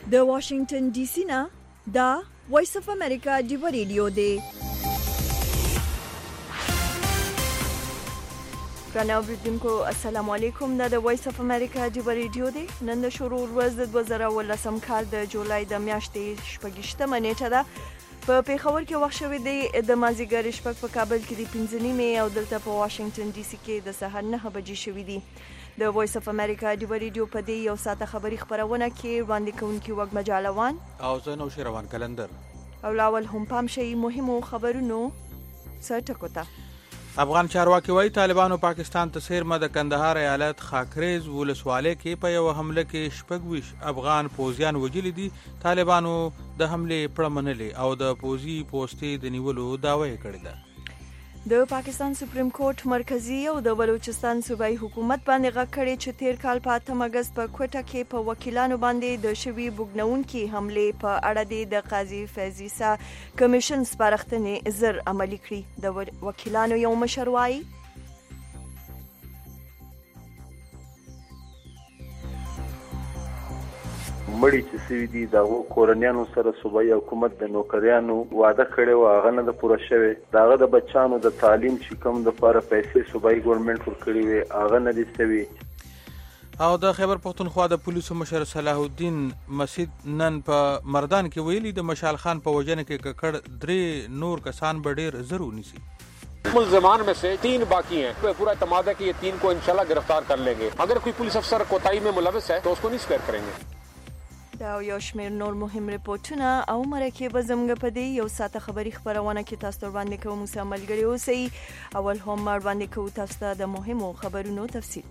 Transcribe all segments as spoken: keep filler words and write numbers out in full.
د واشنگټن ډي سي نه دا وایس اف امریکا دی ریډیو دی. ګرانو اوریدونکو السلام علیکم. دا د وایس اف امریکا دی ریډیو دی. نن د شروع ورځ د دوه زره ولسم کال د جولای د میاشتې شپږشتمه نیټه ده. په پیښور کې وخت شوی دی د مازیګر شپږ، په کابل کې د پنځه نیمې او دلته په واشنگټن ډي سي کې د سهار نهه بجې شوي دي. د وایس اف امریکا دی ریډیو په دې یو ساعته خبري خبرونه کې وړاندې کوونکي وګ مجالوان او زه نو شیروان کلندر او لاول هم پام شي مهمو خبرونو سرټکو ته. افغان چارواکي وايي طالبانو پاکستان ته سیرمه د کندهار ایالت خاکریز ولسوالۍ کې په یو حمله کې شپږ ویش افغان پوځیان وژلي دي. طالبانو د حملې پړه منلې او د پوځي پوستې د نیولو دعوه یې کړې ده. د پاکستان سپریم کورټ مرکزی او د بلوچستان صوبایي حکومت باندې غږ کړی چې تیر کال په اتم اگست په کوټه کې په وکیلانو باندې د شوي بوګنونکي حملې په اړه د قاضي فیضیسا کمیشن سپارښتنې زر عملي کړي. د وکیلانو یو مشر وایي مړی چې سوي دي دغه کورنیانو سره صوبایي حکومت د نوکریانو وعده کړی و، هغه نه د پوره شوی. دغه د بچانو د تعلیم چې کوم د لپاره پیسې صوبایي ګورنمنت ورکړي وي هغه نه دي سوي. او د خیبر پختونخوا د پولیسو مشر صلاح الدین مسعود نن په مردان کې ویلي د مشال خان په وجنه کې ککړ درې نور کسان به ډیر ضرور نیسي. मुलजमान में से तीन बाकी हैं. तो पूरा एतमाद है कि ये तीन को इंशाल्लाह गिरफ्तार कर लेंगे. अगर कोई पुलिस अफसर कोताही में मुलविस है तो उसको नहीं स्पेयर करेंगे. دا یو شمېر نور مهم ریپورتونه او مرکې به زموږ په دې یو ساعته خبري خبرونه کې تاسو ته وړاندې کوو. موږ سره ملګري اوسئ. اول هم وړاندې کوو تاسو ته د مهمو خبرونو تفصیل.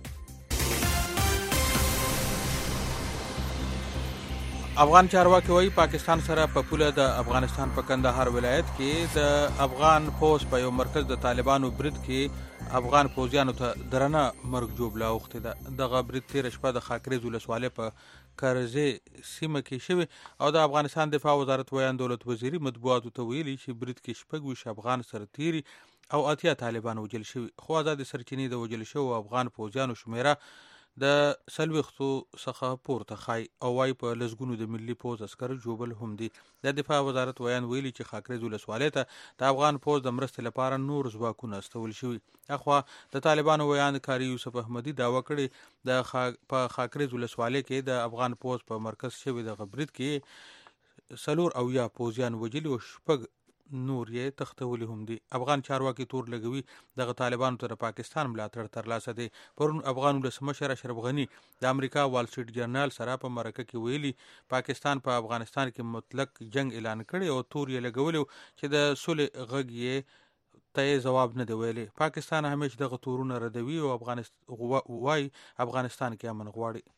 افغان چارواکي وايي پاکستان سره په پوله د افغانستان په کندهار ولایت کې د افغان پوس په یو مرکز د طالبانو برید کې افغان پوځیانو ته درنه مرګ جوړه اوختې ده. دغه برید تیر شپه د خاکریز ولسوالۍ په کرزې سیمه کې شوی او د افغانستان دفاع وزارت ویان دولت وزیري مطبوعاتو ته ویلي چې برید کې شپږ ویشت افغان سرتیري او اتیا طالبان وژل شوي. خو آزادې سرچینې د وژل شوو افغان پوځیانو شمیره د څلوېښتو څخه پورته ښایي او وايي په لسګونو د ملي پوځ عسکر ژوبل هم دي. د دفاع وزارت ویان ویلي چې خاکریز ولسوالۍ ته د افغان پوځ د مرستې لپاره نور ځواکونه استول شوي. اخوا د طالبانو ویان کاري یوسف احمدي دعوه کړې د خا... په خاکریز ولسوالۍ کې د افغان پوځ په مرکز شوي د برید کې څلور او یا پوځیان وژلي او شپږ نور یې تختولي هم دي. افغان چارواکي تور لګوي دغه طالبانو ته د پاکستان ملاتړ ترلاسه دی. پرون افغان ولسمشر اشرف غني د امریکا وال سټریټ جرنال سره په مرکه کې ویلي پاکستان په پا افغانستان کې مطلق جنگ اعلان کړی او تور یې لګولو چې د صلح غږ یې ته جواب نه دی ویلي. پاکستان همیشه دغه تورونه ردوي او افغانستان وايي افغانستان کې امن غواړي.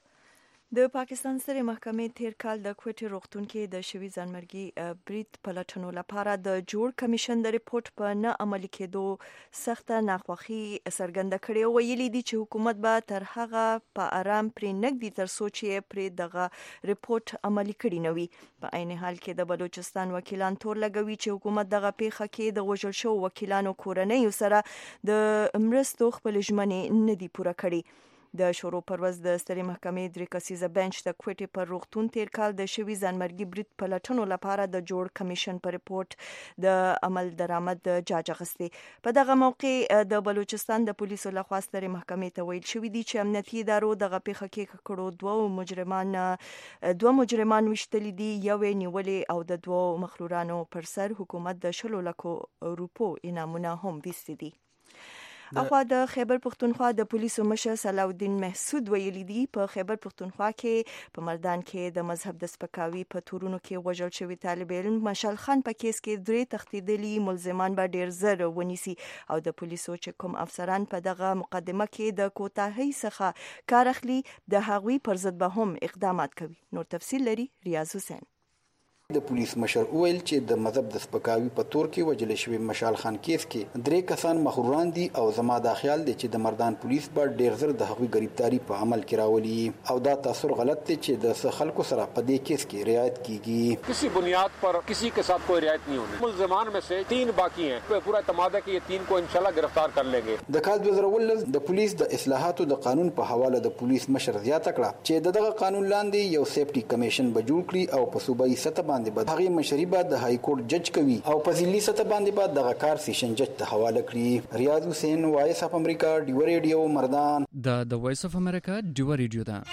د پاکستان سترې محکمې تیر کال د کوټې روغتون کې د شوي ځانمرګي برید پلټنو لپاره د جوړ کمیشن د ریپورت په نه عملي کېدو سخته ناخوښي څرګنده کړې او ویلي دي چې حکومت به تر هغه په آرام پرې نږدې تر څو چې پرې دغه ریپورت عملي کړي نه وي. په عین حال کې د بلوچستان وکیلان تور لګوي چې حکومت دغه پیښه کې د وژل شوو وکیلانو کورنیو سره د مرستو خپل ژمنې نه دي پوره کړي. د شروع پر ورځ د سترې محکمې درې کسیزه بنچ د کوټې پر روغتون تیر کال د شوي ځانمرګي برید پلټنو لپاره د جوړ کمیشن پر ریپورت د عمل درآمد جاج اخیستی. په دغه موقع د بلوچستان د پولیسو لخوا سترې محکمې ته ویل شوي دي چې امنیتي ادارو دغه پیښه کې ککړو دوه مجرمان دوه مجرمان وشتلي دي، یو یې نیولې او د دوه مخلورانو پر سر حکومت د شلو لکو روپو انعامونه هم ویستي دي. اخوا د خیبر پختونخوا د پولیسو مشر صلاح الدین مسعود ویلي دي په خیبر پختونخوا کې په مردان کې د مذهب د سپکاوي په تورونو کې وژل شوي طالب علم مشال خان په کیس کې درې تښتېدلي ملزمان به ډیر زر ونیسي او د پولیسو چې کوم افسران په دغه مقدمه کې د کوتاهۍ څخه کار اخلي د هغوی پر ضد به هم اقدامات کوي. نور تفصیل لري ریاض حسین. د پولیس مشر وویل چې د مذهب د سپکاوي په تور کې وجل شوی مشال خان کیس کې درې کسان مخوران دي او زما دا خیال دی چې د مردان پولیس به ډیر زر د هغوی گرفتاری په عمل کې راولي او دا تاثر غلط دی چې د خلکو سره په دې کیس کې رعایت کیږي. کسی بنیاد پر کسی के साथ कोई रियायत नहीं होनी. ملزمان में से तीन बाकी हैं. पूरा اعتماد है कि ये तीन को इंशाल्लाह गिरफ्तार कर लेंगे. د کال دوه زره ولس د پولیس د اصلاحاتو د قانون په حواله د پولیس مشر زیاته کړه چې دغه قانون لاندې یو سیفټي کمیشن به جوړ کړي او په صوبایي سطح باندې به هغه مشري به د های کورټ جج کوي او په ضلعي سطح باندې به دغه کار سیشن جج ته حواله کړي. ریاض حسین وایس اف امریکا ډیو ریډیو مردان. د د وایس اف امریکا ډیو ریډیو ده.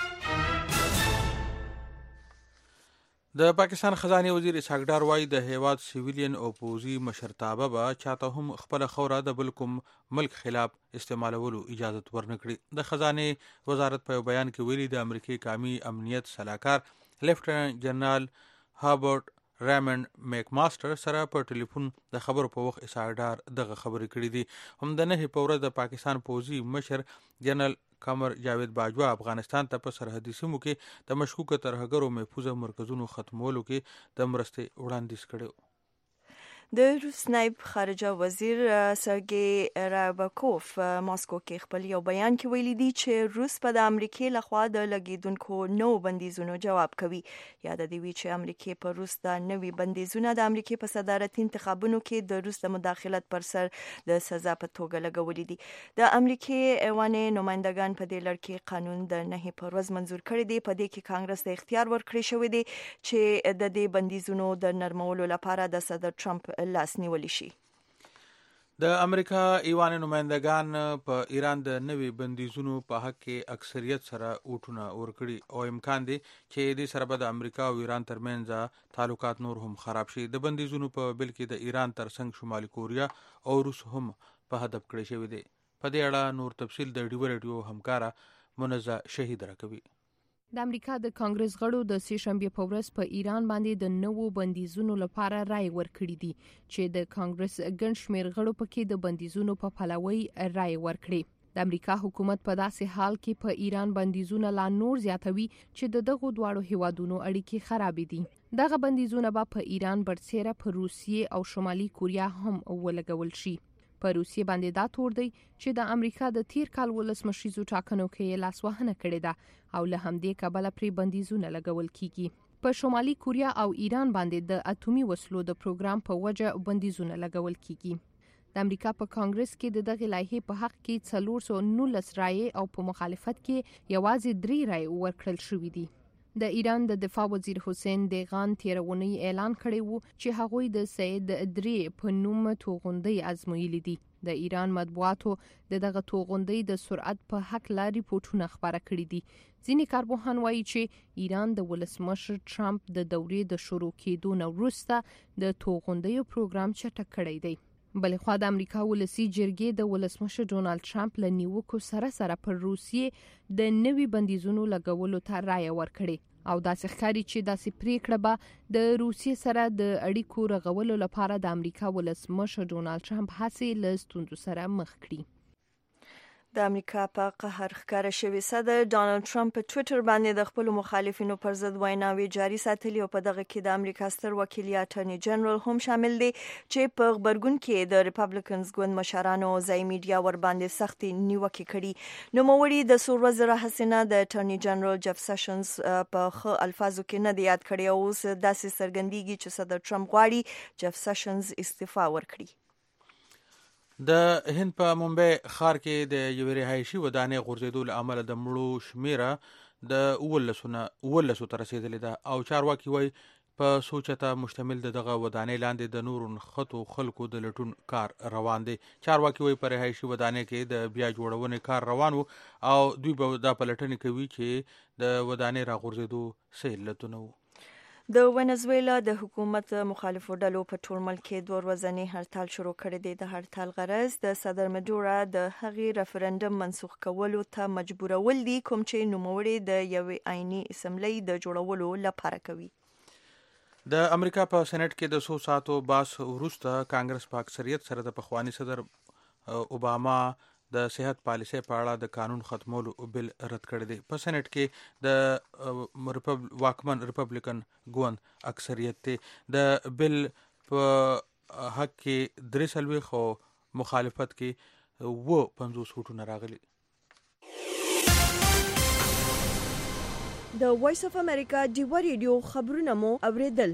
د پاکستان خزانه وزیر اسحاق ډار وايي د هیواد سیویلین او پوزي مشرتابه به چاته هم خپل خوره د بل کوم ملک خلاف استعمالولو اجازه ورنکړي. د خزانه وزارت په بیان کې ویلي د امریکای قومي امنیت سلاکار لیفټننټ جنرال هابرټ ریمنډ میک ماستر سره په ټلیفون د خبرو په وخت اسحاق ډار دغه خبرې کړې دي. هم د نه په ورځ د پاکستان پوزي مشر جنرال قمر جاوید باجوا افغانستان ته په سرحدي سیمو کې د مشکوکه ترهګرو محفوظه مرکزونو ختمولو کې د مرستې وړاندیز کړو. د روس نایب خارجه وزیر سرګي رابکوف ماسکو کې خپل یو بیان کې ویلي دي چې روس په د امریکای لخوا د لګیدونکو نو بندیزونو جواب کوي. یاد دی وی چې امریکای په روس د نوي بندیزونو د امریکای په صدارتي انتخابونو کې د روس د مداخلت پر سر د سزا په توګه لګولې دي. د امریکای ایوانې نمائندگان په دې لړ کې قانون د نه په ورځ منزور کړی دی. په دې کې کانګرس ته اختیار ورکړی شوی دی چې د دې بندیزونو د نرمولو لپاره د صدر ټرمپ لاس نیولی شي. د امریکا ایوان نمائندگان په ایران د نوي بندیزونو په حق کې اکثریت سره وټونه ورکړي او امکان دی چې دې سره به د امریکا او ایران ترمنځ تعلقات نور هم خراب شي. د بندیزونو په بل کې د ایران ترڅنګ شمالي کوریا او روس هم په هدف کړی شوی دی. په دې اړه نور تفصیل د ډیو ریډیو همکارا منزه شهید راکوي. د امریکا د کانګرس غړو د سې شنبې په ورځ په ایران باندې د نوو بندیزونو لپاره رائے ورکړې دي چې د کانګرس ګڼ شمېر غړو پکې د بندیزونو په پلوي رائے ورکړي. د امریکا حکومت په داسې حال کې په ایران بندیزونه لا نور زیاتوي چې د دغو دواړو هیوادونو اړیکې خراب دي. دغه بندیزونه به په ایران برسېره په روسیې او شمالي کوریا هم ولګول شي. په روسیې باندې دا تور دی چې د امریکا د تیر کال ولسمشریزو ټاکنو کې لاسوهنه کړې ده او له همدې کبله پرې بندیزونه لګول کیږي. په شمالي کوریا او ایران باندې د اټومي وسلو د پروګرام په وجه بندیزونه لګول کیږي. د امریکا په کانګرس کې د دغه لایحې په حق کې څلور سوه نولس رایې او په مخالفت کې یوازې درې رایې ورکړل شوې دي. د ایران د دفاع وزیر حسین دیغان تیرونی اعلان کړی وو چې هغوی د سید درې په نوم توغندۍ ازمویلي دي. د ایران مطبوعاتو د دغه توغندۍ د سرعت په حق لا ریپورتونه خبره کړي دي. ځینې کارپوهان وایي چې ایران د ولسمشر ټرمپ د دورې د شروع کېدو نه وروسته د توغندیو پروګرام چټک کړی دی. بلخوا د امریکا ولسی جرګې د ولسمشر ډونالد ټرمپ له نیوکو سره سره پر روسیې د نوي بندیزونو لګولو ته رایه ورکړې او داسې ښکاري چې داسې پریکړه به د روسیې سره د اړیکو رغولو لپاره د امریکا ولسمشر ډونالد ټرمپ هڅې له ستونزو سره مخ کړي. د امریکا په قهر ښکاره شوی صدر ډانلډ ټرمپ په ټویټر باندې د خپل مخالفینو پر ضد ویناوي جاري ساتلي او په دغه کې د امریکا ستر وکیل یا اټرنی جنرال هم شامل دي چې په خبرګون کې د ریپابلیکنز ګوند مشرانو ځای میډیا ور باندې سخت نیوکه کړي. نو موري د څو ورځې راهیسې د اټرنی جنرال جف سیشنز په ښه الفاظو کې نه دی یاد کړی او اوس داسې څرګندېږي چې صدر ټرمپ غواړي جف سیشنز استعفا ورکړي. د هند په ممبئی ښار کې د یوې رهایشي ودانۍ غورځېدو له امله د مړو شمیره د اوولسو اوولسو ته رسېدلې ده او چارواکي وایي په سوچته مشتمل د دغه ودانۍ لاندې د نورو نښتو خلکو د لټون کار روان دی. چارواکي وایي په رهایشي ودانۍ کې د بیا جوړونې کار روان وو او دوی به دا پلټنې کوي چې د ودانۍ راغورځېدو څه علتونه وو. د ونزویلا د حکومت مخالفو ډلو په ټول ملک کې دوه ورځنی هړتال شروع کړی دی. د هړتال غرض د صدر مډورا د هغې ریفرندم منسوخ کولو ته مجبورول دي کوم چې نوموړی د یوې آئینی اسمبلی د جوړولو لپاره کوي. د امریکا په سېنات کې د څو ساعتو باس وروسته کانګرس په اکثریت سره د پخوانی صدر اوباما د صحت پالیسۍ په اړه د قانون ختمولو بل رد کړی دی. په سېنات کې د واکمن ریپبلیکن ګوند اکثریت دی. د بل په حق کې درې څلوېښت او مخالفت کې اووه پنځوس ووټونه راغلي. د وایس اف امریکا ډیوا ریډیو خبرونه مو اوریدل.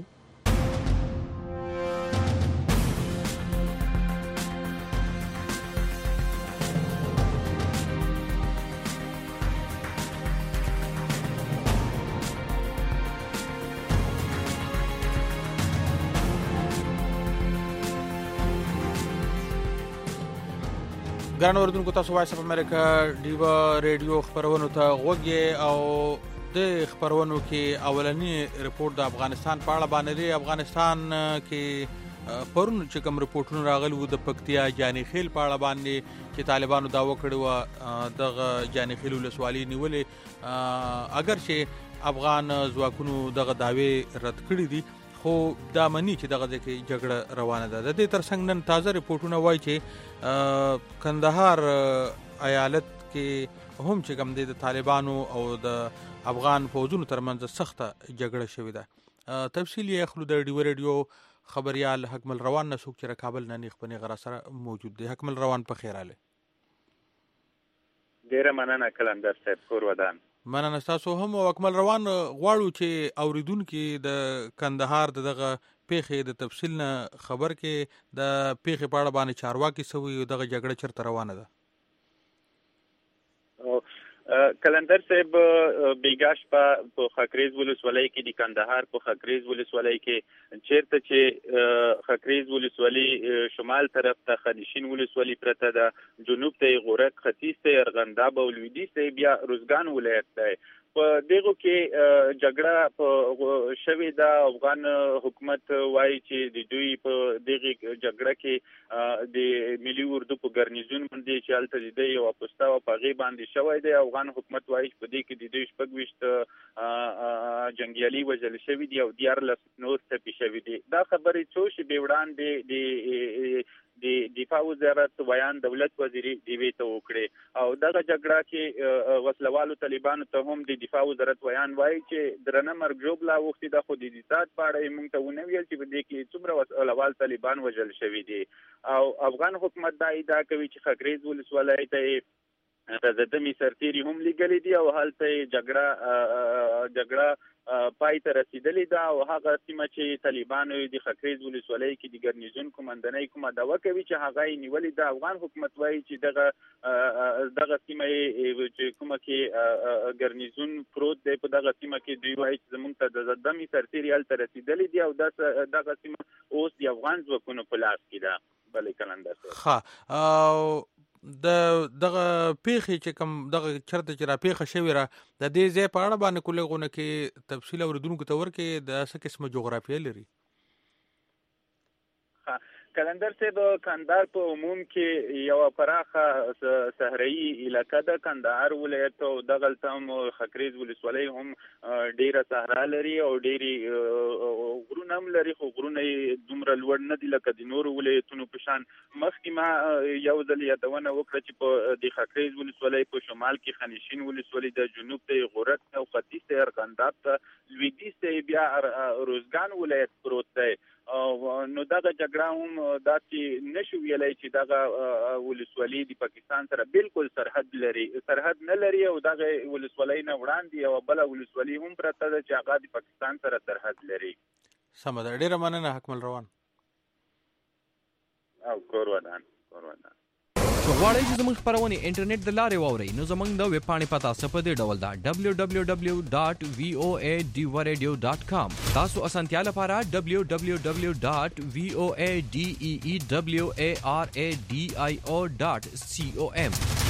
ګرانو اوریدونکو، تاسو وایس اف امریکا ډیوا ریډیو خبرونو ته غوږ یې او د خبرونو کې اولنی رپورټ د افغانستان په اړه باندې دی. افغانستان کې پرون چې کوم رپورټونه راغلي وو د پکتیا جاني خیل په اړه باندې چې طالبانو دعوه کړې وه دغه جاني خیل ولسوالۍ نیولې، اگر چې افغان ځواکونو دغه دعوې رد کړې دي خو دا مني چې دغه ځای کې جګړه روانه ده. د دې ترڅنګ نن تازه رپورټونه وایي چې کندهار ایالت کې هم چې کوم دی د طالبانو او د افغان فوجونو ترمنځ سخته جګړه شوې ده. تفصیل یې اخلو د ډیوا ریډیو خبریال حکمل روان نه څوک چې کابل نه نیخ پنې غرا سره موجود دی. حکمل روان په خیر اله. ډیره مننه کلندر صاحب، کور ودان. مننه تاسو هم. حکمل روان غواړو چې اوریدونکو د کندهار دغه پیښې د تفصیل نه خبر کې د پیښې په اړه باندې چارواکي سوي دغه جګړه چیرته روانه ده. کلندر صاحب بیګاش په خاکریز ولسوالۍ کې د کندهار په خاکریز ولسوالۍ کې چیرته چې خاکریز ولسوالۍ شمال طرف ته خنشین ولسوالۍ پرته ده، جنوب ته غورک، ختیځ ته ارغنداب او لویدیځ ته بیا روزګان ولایت دی. په دغه کې جګړه په شوې ده. افغان حکومت وایي چې د دوی په دغه جګړه کې د ملي اردو په ګرنیزون باندې چې هلته د یو پوسټا او په غي باندې شوی دی. افغان حکومت وایي چې په دې کې د دوی شپږ ویشت جنگیالي وژل شوي دي او دیارلس نور ټپي شوي دي. دا خبرې څو شېبې وړاندې د د دفاع وزارت ویان دولت وزیر دیوی ته وکړي او دغه جګړه کې وسلوالو طالبانو ته هم د دفاع وزارت ویان وایي چې درنه مرګ ژوبله وختي د خو د دفاع په اړه موږ ته ونه ویل چې په دې کې څومره وسلوال طالبان وژل شوي دي. او افغان حکومت دا ادعا کوي چې خاکریز ولسوالۍ ته رضدمي سرتیري هم لګلې دي او هلته جګړه جګړه پای ته رسیدلې ده او هغه سیمه چې طالبانو د خاکریز ولسوالۍ کې د ګرنیزون کومندنۍ کومه دعوه کوي چې هغه یې نیولې ده. افغان حکومت وایي چې دغه دغه سیمه چې کومه کې ګرنیزون پروت دی په دغه سیمه کې دوی وایي چې زموږ ته د رضدمي سرتیري هلته رسیدلې دي او دغه سیمه اوس د افغان ځواکونو په لاس کې ده. بلې کلندر صاحب او د دغه پیښې چې کوم دغه چرته چې را پیښه شوې را د دې ځای په اړه باندې کولغونه کې تفصیل اوریدونکو ته ورکې د څه قسمه جغرافیه لري. کلندر صاحب کندهار په عموم کې یو پراخه صحرایي علاقه ده. کندهار ولایت او دغلته هم خاکریز ولسوالۍ هم ډیره صحرا لري او ډیری غرونه هم لري، خو غرونه دومره لوړ نه دي لکه د نورو ولایتونو په شان. مخکې ما یو ځل یادونه وکړه چې په د خاکریز ولسوالۍ په شمال کې خنشین ولسوالۍ ده، جنوب ته غورک او ختیځ ته ارغنداب ته، لویدیځ ته بیا روزګان ولایت پروت دی. نو دغه جګړه هم داسې نشو ویلی چې دغه ولسوالۍ د پاکستان سره بالکل سرحد لري، سرحد نه لري او دغه ولسوالۍ نه وړاندې یوه بله ولسوالۍ هم پرته ده چې هغه د پاکستان سره سرحد لري. سمه ده، ډېره مننه حکمل روان. او کور ودان کور ودان. غواړئ چې زموږ خپرونې انټرنیټ د لارې واورئ نو زموږ د ویب پاڼې پته څه په دې ډول ده ډبلیو ډبلیو ډبلیو ډاټ وی او ای ډیوا ریډیو ډاټ کام. تاسو اسانتیا لپاره ډبلیو ډبلیو ډبلیو ډاټ وی او ای ډي ای ای ډبلیو ای آر ای ډي آی او ډاټ سی او ام.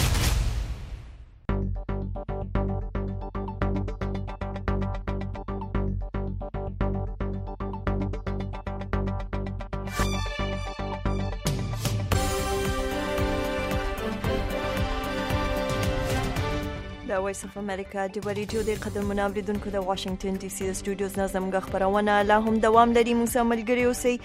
د وایس اف امریکا ډیوا ریډیو د قدرمنو اوریدونکو د واشنگټن ډي سي د سټوډیوز نه زموږ خبرونه لا هم دوام لري. موږ سره ملګري اوسئ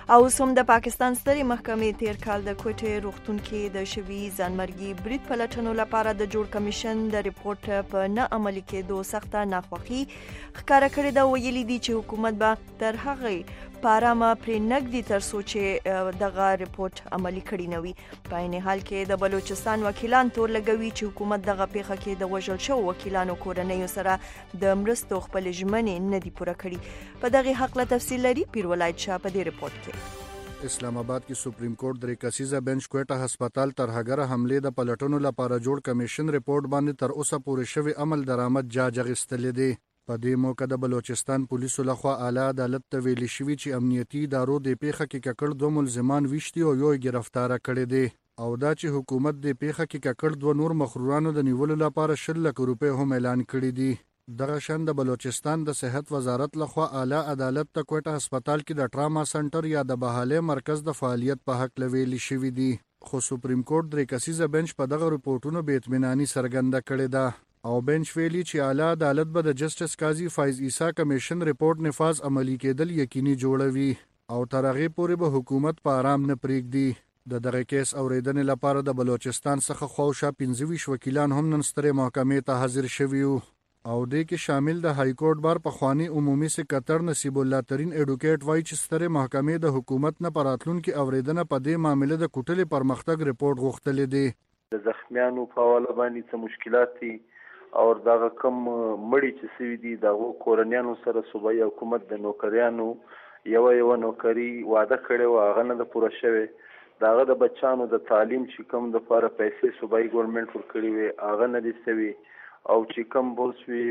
او سم د پاکستان سترې محکمې تیر کال د کوټې روغتون کې د شوي ځانمرګي برید پلټنو لپاره د جوړ کمیشن د ریپورت په نه عملي کېدو سخته ناخوښي ښکاره کړې ده. ویلي دي چې حکومت به تر هغې پارامه پرې نږدې تر څو چې دغه ریپورت عملي کړی نه وي. په عین حال کې د بلوچستان وکیلان تور لګوي چې حکومت دغه پیښه کې د وژل شوو وکیلانو کورنیو سره د مرستو خپل ژمنې نه دي پوره کړي. په دغه حق له تفصیل لري پیر ولایت شاه په دې ریپورت کې. اسلام آباد کې سپریم کورټ درې کسیزه بنچ کوټه هسپتال ترهګره حمله د پلټنو لپاره جوړ کمیشن ریپورت باندې تر اوسه پورې شوی عمل درآمد جاج غستلې دي. په دې موقع د بلوچستان پولیسو لخوا اعلی عدالت ته ویلي شوي چې امنیتي ادارو د پیښه کې ککړ دوه ملزمان ویشتي او یو گرفتار کړي دي او دا چې حکومت د پیښه کې ککړ دوه نور مخرورانو د نیولو لپاره شل لک روپۍ هم اعلان کړي دي. دغه شان د بلوچستان د صحت وزارت لخوا اعلی عدالت ته کوټه هسپتال کې د ټراما سنټر یا د بحاله مرکز د فعالیت په حق لویلي شوي دي. خو سپریم کورټ درې کسیزه بنچ په دغه رپورټونو بې اطمیناني څرګنده کړې ده او بنچ ویلي چې اعلی عدالت به د جسټس قاضي فایز عیسی کمیشن ریپورت نفاذ عملی کېدل یقیني جوړوي او تر هغې پورې به حکومت په آرام نه پرېږدي. د دغه کیس اوریدنې لپاره د بلوچستان څخه خواوشا پنځه ویشت وکیلان هم نن سترې محکمې ته حاضر شوي وو او دې کې شامل د های کورټ بار پخوانی عمومي سکرټر نصیب الله ترین اډوکیټ وایي چې سترې محکمې د حکومت نه په راتلونکي اوریدنه په دې معاملې د کوټلې پرمختګ ریپورت غوښتلی دی. د زخمیانو په حواله باندې څه مشکلات دي او دغه کم مړی چې سوي دي دغه کورنیانو سره صوبایي حکومت د نوکریانو یو یو نوکری وعده کړې و هغه نه د پوره شوی. دغه د بچانو د تعلیم چې کوم د لپاره پیسې صوبایي ګورنمنت ورکړي وي هغه نه دي سوي او چې کوم بوس وي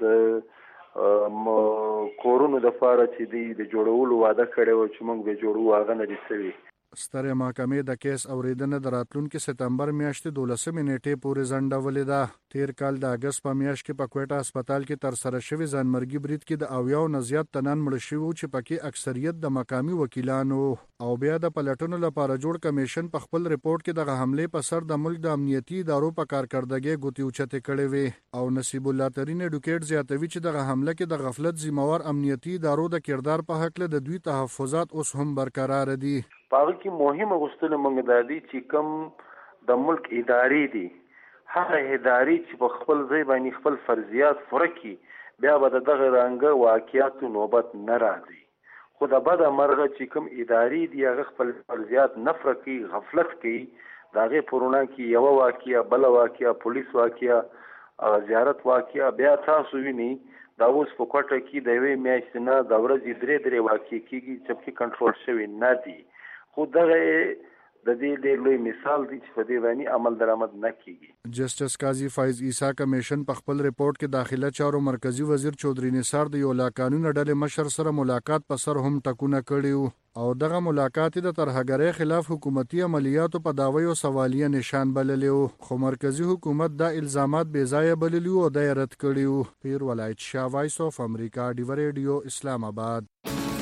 د کورونو د لپاره چې دی د جوړولو وعده کړې و چې موږ به جوړو هغه نه دي سوي. سترې محکمې د کیس اوریدنه د راتلونکي سپتمبر میاشتې دولسمې نیټې پورې ځنډولې ده. تیر کال د اګست په میاشت کې په کوټه هسپتال کې تر سره شوي ځانمرګي برید کې د اویاو نه زیات تنان مړه شوي چې پکې اکثریت د مقامي وکیلانو او بیا د پلټنو لپاره جوړ کمیشن په خپل ریپورت کې دغه حملې په سر د ملک د امنیتي ادارو په کارکردګۍ ګوتې اوچتې کړې وې او نصیب الله ترین اډوکیټ زیاتوي چې دغه حمله کې د غفلت ذمہوار امنیتي ادارو د کردار په حق له د دوی تحفظات اوس هم برقرار دي. پاغه کې مهمه غوښتنه موږ د دې چې کوم د ملک ادارې دي هغه ادارې چې په خپل ځای باندې خپل فرضیات پوره کړي بیا به دغه رنګه واقعیاتو نوبت نه راځي. خو د بده مرغه چې کوم ادارې دي هغه خپل فرضیات نه پوره کوي غفلت کوي د هغې په رڼا کې یوه واقعه بله واقعه پولیس واقعه زیارت واقعه بیا تاسو وینئ دا اوس په کوټه کې د یوې میاشتې نه د ورځې درې درې واقعې کېږي چې پکې کنټرول شوي نه دي. خو دغه د دې ډېر لوی مثال دی چې په دې باندې عمل درآمد نه کیږي. جسټس قاضي فایز عیسی کمیشن په خپل ریپورت کې داخله چارو مرکزی وزیر چودري نثار د یو لا قانون ډلې مشر سره ملاقات په سر هم ټکونه کړي او دغه ملاقات د ترهګرۍ خلاف حکومتي عملیاتو په داوی او سوالیه نشان بللې خو مرکزی حکومت دا الزامات بې ځایه بللي او د رد کړي. پیر ولایت شاه وایس اف امریکا ډیو ریډیو اسلام آباد.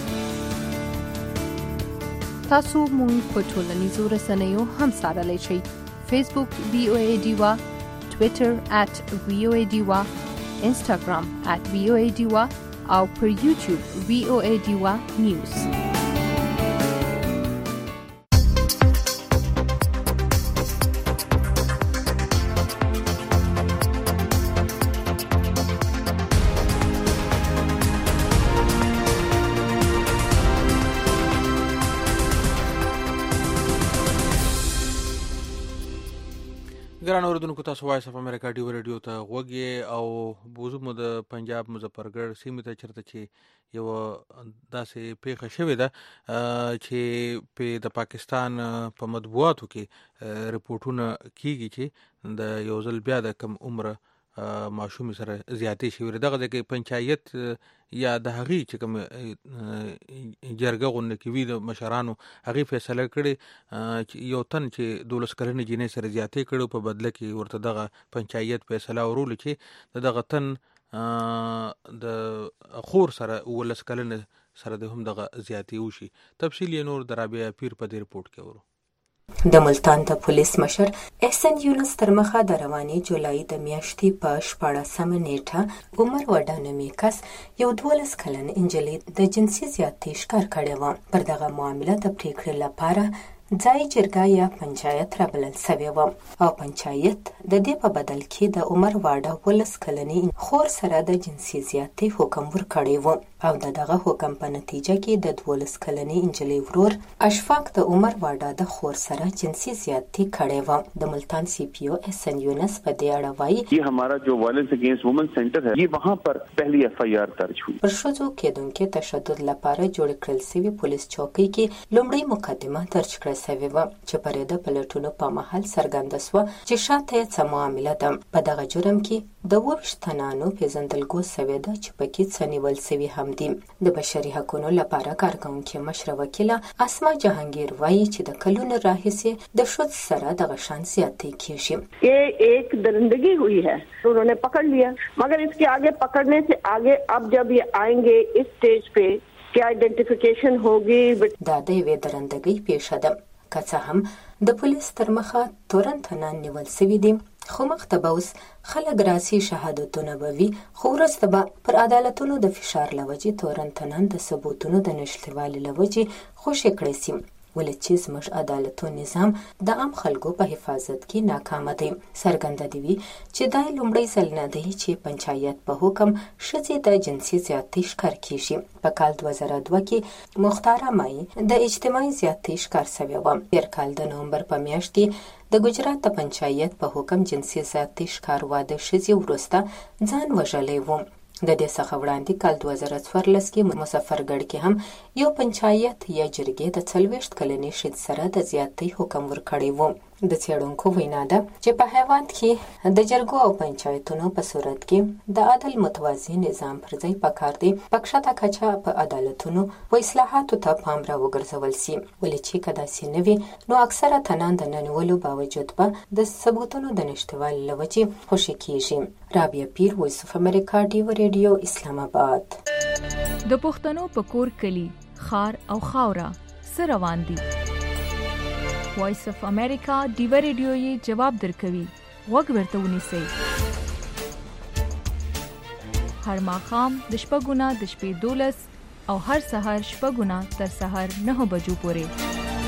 تاسو مونږ په ټولنیزو رسنیو هم څارلی شئ. فیسبوک وی او ای ډیوا، ټویټر ات وی او ای ډیوا، انسټاګرام ات وی او ای ډیوا او پر یوټیوب وی او ای ډیوا نیوز. ګران اوریدونکو تاسو وایس اف امریکا ډیو ریډیو ته غوږی او بوزو مو د پنجاب مظفرګړ سیمې ته چرته چې یو داسې پیښه شوې ده چې په د پاکستان په مطبوعاتو کې رپورټونه کیږي چې د یو ځل بیا د کم عمر ماشوم سره زیاتې شوې دغه د پنچایت یا د هغې چې کوم جرګه غونډه کې وي د مشرانو هغې فیصله کړې چې یو تن چې دولس کلنې جینۍ سره زیاتې کړي په بدله کې ورته دغه پنچایت فیصله ورولې چې د دغه تن د خور سره اوولس کلنې سره د هم دغه زیاتې وشي. تفصیل یې نور د رابعه پیر په دې رپورټ کې ورو. د ملتان د پولیس مشر احسن یونس تر مخه د رواني جولای د میاشتې په شپاړسمه نیټه عمر وډا نومې کس یو دولس کلن انجلۍ د جنسي زیاتې ښکار کړې وه. پر دغه معامله د پریکړې لپاره ځای جرګه یا پنچایت رابلل سوی و او پنچایت د دې په بدل کې د عمر واډه ولس کلنې خور سره د جنسي زیاتې حکم ورکړی و او د دغه حکم په نتیجه کې د دولس کلنې انجلۍ ورور اشفاق د عمر واډه د خور سره جنسي زیاتې کړې و. د ملتان سی پی او احسن یونس په دې اړه وایي یہ ہمارا جو وائلنس اگینسٹ وومن سینٹر ہے یہ وہاں پر پہلی ایف آئی آر درج ہوئی. پر ښځو کېدونکې تشدد لپاره جوړ کړل سوي پولیس چوکۍ کې لومړی مقدمه درج کړه سوې وه چې پرې د پلټونو په مهال څرګنده سوه چې شاته یې څه معامله ده. په دغه جرم کې د اووه ویشت تنانو پیژندګلوي سوې ده چې پکې څه نیول سوي هم دي. د بشري حقوقو لپاره کارکونکې مشره وکیله اسما جهانگیر وایي چې د کلونو راهیسې د ښځو سره دغه شان زیاتې کیږي. یہ ایک درندگی ہوئی ہے، انہوں نے پکڑ لیا، مگر اس کے آگے پکڑنے سے آگے اب جب یہ آئیں گے اس سٹیج پہ کیا آئیڈینٹیفیکیشن ہوگی. دا د یوې درندګۍ پیښه ده. که څه هم د پولیس تر مخه تورنتنان نیول سوي دي، خو مخته به اوس خلک راسي شهادتونه به وي، خو وروسته به پر عدالتونو د فشار له وجې تورنتنان د ثبوتونو د نشتوالي له وجې خوشې کړی سي. ولې چې زموږ عدالتو نظام د عام خلکو په حفاظت کې ناکامه دی. څرګنده دي وي چې دا لومړی ځل نه دی چې پنچایت په حکم ښځې د جنسي زیاتې ښکار کیږي. په کال دوه زره دوه کې مختاره مای د اجتماعي زیاتې ښکار سوې وه. تېر کال د نومبر په میاشت کې د ګجرات د پنچایت په حکم جنسي زیاتې ښکار واده ښځې وروسته ځان وژلی و. د دې څخه وړاندې کال دوه زره څوارلس کې مظفرګړ کې هم یو پنچایت یا جرګې د څلوېښت کلنې ښځې سره د زیاتې حکم ورکړی و. د څېړونکو وینا ده چې په هېواد کې د جرګو او پنچایتونو په صورت کې د عدل متوازي نظام پر ځای پکار دی په کښته کچه په عدالتونو و اصلاحاتو ته پام را وګرځول سي. ولې چې که داسې نه وي نو اکثره تنان د ننولو باوجود به د ثبوتونو د نشتوالي له وجې خوشې کیږي. رابعه پیر، وایس اف امریکا، ډیو ریډیو، اسلام آباد. د پښتنو په کور کلی خار او خاوره سره روان دي. وایس اف امریکا ډیو ریډیو یې جواب درکوي. غوږ ورته ونیسئ. هر ماښام د شپږو نه د شپې دولس او هر سهار شپږو نه تر سهار نهو بجو پورې.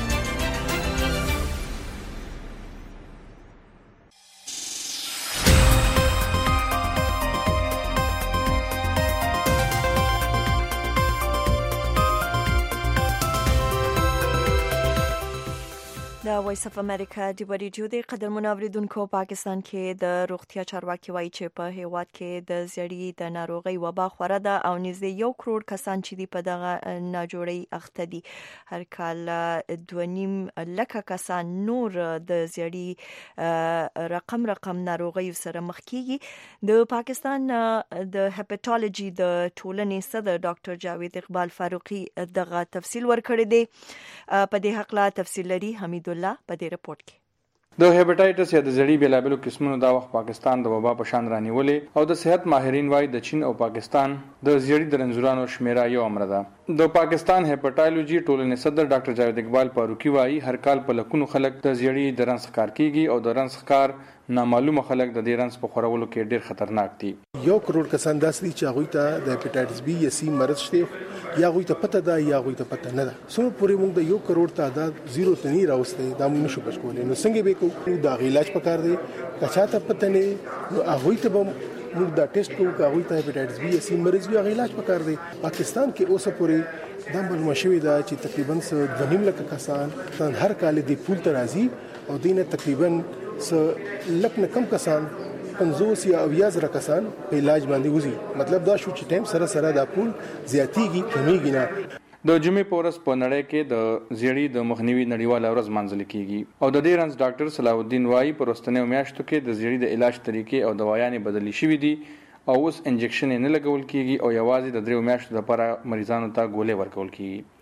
د وایس اف امریکا د ریډیو د قدرمنو اوریدونکو پاکستان کې د روغتیا چارواکي وایي چې په هیواد کې د زړی د ناروغي وبا خوره ده او نږدې یو کروڑ کسان چې دی په دغه ناجوړی اخته دي. هر کال دوه نیم لکه کسان نور د زړی رقم رقم ناروغي سره مخ کیږي. د پاکستان د هپاتولوژي د ټولنې صدر ډاکټر جاوید اقبال فاروقي دغه تفصیل ورکړی دی. په دې حق لا تفصیل لري حمید الله په دې رپورت کې. د هپاتایټس یا د زړی بیلابلو قسمونو دا وخت پاکستان د وبا په شان رانیولې او د صحت ماهرین وايي د چین او پاکستان د زړی د رنځورانو شمیره یو امر ده. د پاکستان هپاتولوژي ټولنې صدر ډاکټر جاوید اقبال فاروقي وايي هر کال په لکونو خلک د زړی د رنځ ښکار کیږي او د رنځ ښکار نامعلومه خلک د دې رنځ په خورولو کې ډیر خطرناک دي. یو کروڑ کسان داسې دي چې هغوی ته د هپاتایټس بی یا سی مرض شته، یا هغوی ته پته ده یا هغوی ته پته نه ده. څومره پورې موږ د یو کروڑ تعداد زیرو ته نه راوستي دا موږ نشو بچ کولی. نو څنګه به کوو؟ دا علاج پکار دی. که چاته پته نه نو هغوی ته به موږ دا ټیسټ کوو که هغوی ته هپاتایټس بی یا سی مرض وي، هغه علاج پکار دی. پاکستان کې اوسه پورې دا معلومه شوې ده چې تقریبا دوه نیم لکه کسان هر کال د پول ته راځي او دینه تقریبا څه لک نه کم کسان پنځوس یا اویا زره کسان په علاج باندې وځي. مطلب دا شو چې ټایم سره سره دا پول زیاتیږي کمیږي نه. د جمعې په ورځ په نړۍ کې د زیړی د مخنیوي نړیواله ورځ مانځل کیږي او د دې رنځ ډاکټر صلاح الدین وایي په وروستنیو میاشتو کې د زیړی د علاج طریقې او دوايانې بدلې شوې دي او اوس انجکشن نه لګول کیږي او یوازې د دریو میاشتو لپاره مریضانو ته ګولې ورکول کیږي.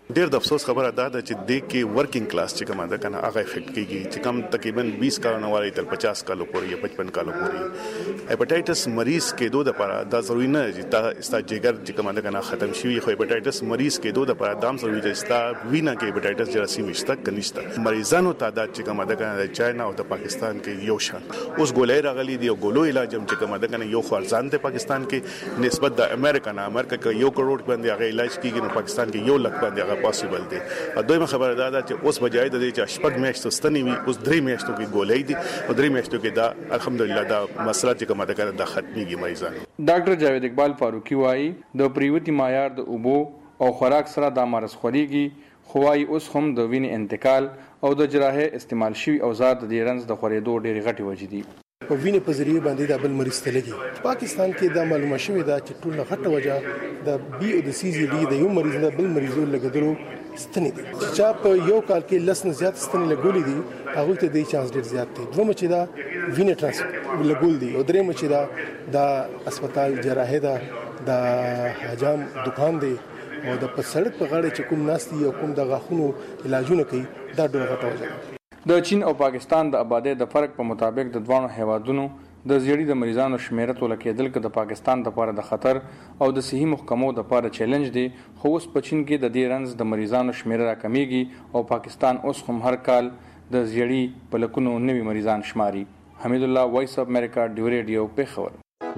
ډیر د افسوس خبره ده چې د کې ورکینګ کلاس چې کومه ده کنه هغه افیکټ کیږي چې کم تقریبا بیس کالو والی تر پچاس کالو پورې یا پچپن کالو پورې هپاتایټس مریض کېدو د لپاره دا ضروري نه چې تا استا جګر چې کومه ده کنه ختم شي خو هپاتایټس مریض کېدو د لپاره دام ضروري ده استا وینا کې هپاتایټس جراثیم شته کنيشته مریضانو تعداد چې کومه ده کنه د چاینا او د پاکستان کې یو شان اوس ګولې راغلي دی او ګولو علاج هم چې کومه ده کنه یو خارزان د پاکستان کې نسبت د امریکا نه امریکا کې یو کروڑ باندې هغه علاج کیږي نو پاکستان کې یو لک باندې هغه پاسبل دی ا دویمه خبره ده چې اوس بجای د دې چې شپږ میاشتې ستنی وي اوس درې میاشتو کې ګولې دي او درې میاشتو کې دا الحمدلله دا مسله چې کومه ده کنه د ختميږي مریضان ډاکټر جاوید اقبال فاروقي وايي د پریوتی معیار د اوبو او خوراک سره د مرز خوريږي خوای اوس هم د وینې انتقال او د جراحه استعمال شوی اوزار د رنز د خورېدو ډېری غټي وجې دي په وینې په ذریعہ باندې د بل مریض ته لګي پاکستان کې دا معلومه شوې ده چې ټول غټه وجه د بي او د سي زي ډي د یو مریض نه بل مریضو لګیدلو ستنې دي چې په یو کال کې لسنه زیات ستنې لګولې دي هغه ته د چانس ډېر زیات دي دوه چې دا وینې ترانسفر لګول دي او درې چې دا د هسپتال جراحه ده د حجام دکان دی او د په سړک په غاړه چې کوم ناستي او کوم د غاښونو علاجونه کوي دا ډېر غټه وجه د چین او پاکستان د آبادی د فرق په مطابق د دوانو هیوادونو د زیړی د مریضانو شمیره توله کېدل کې د پاکستان لپاره د خطر او د صحي محکمو لپاره چیلنج دی خو اوس په چین کې د دې رنز د مریضانو شمیره راکمیږي او پاکستان اوس هم هر کال د زیړی په لکونو نوي مریضان شماري حمید الله وایس اف امریکا ډیو ریډیو په خبر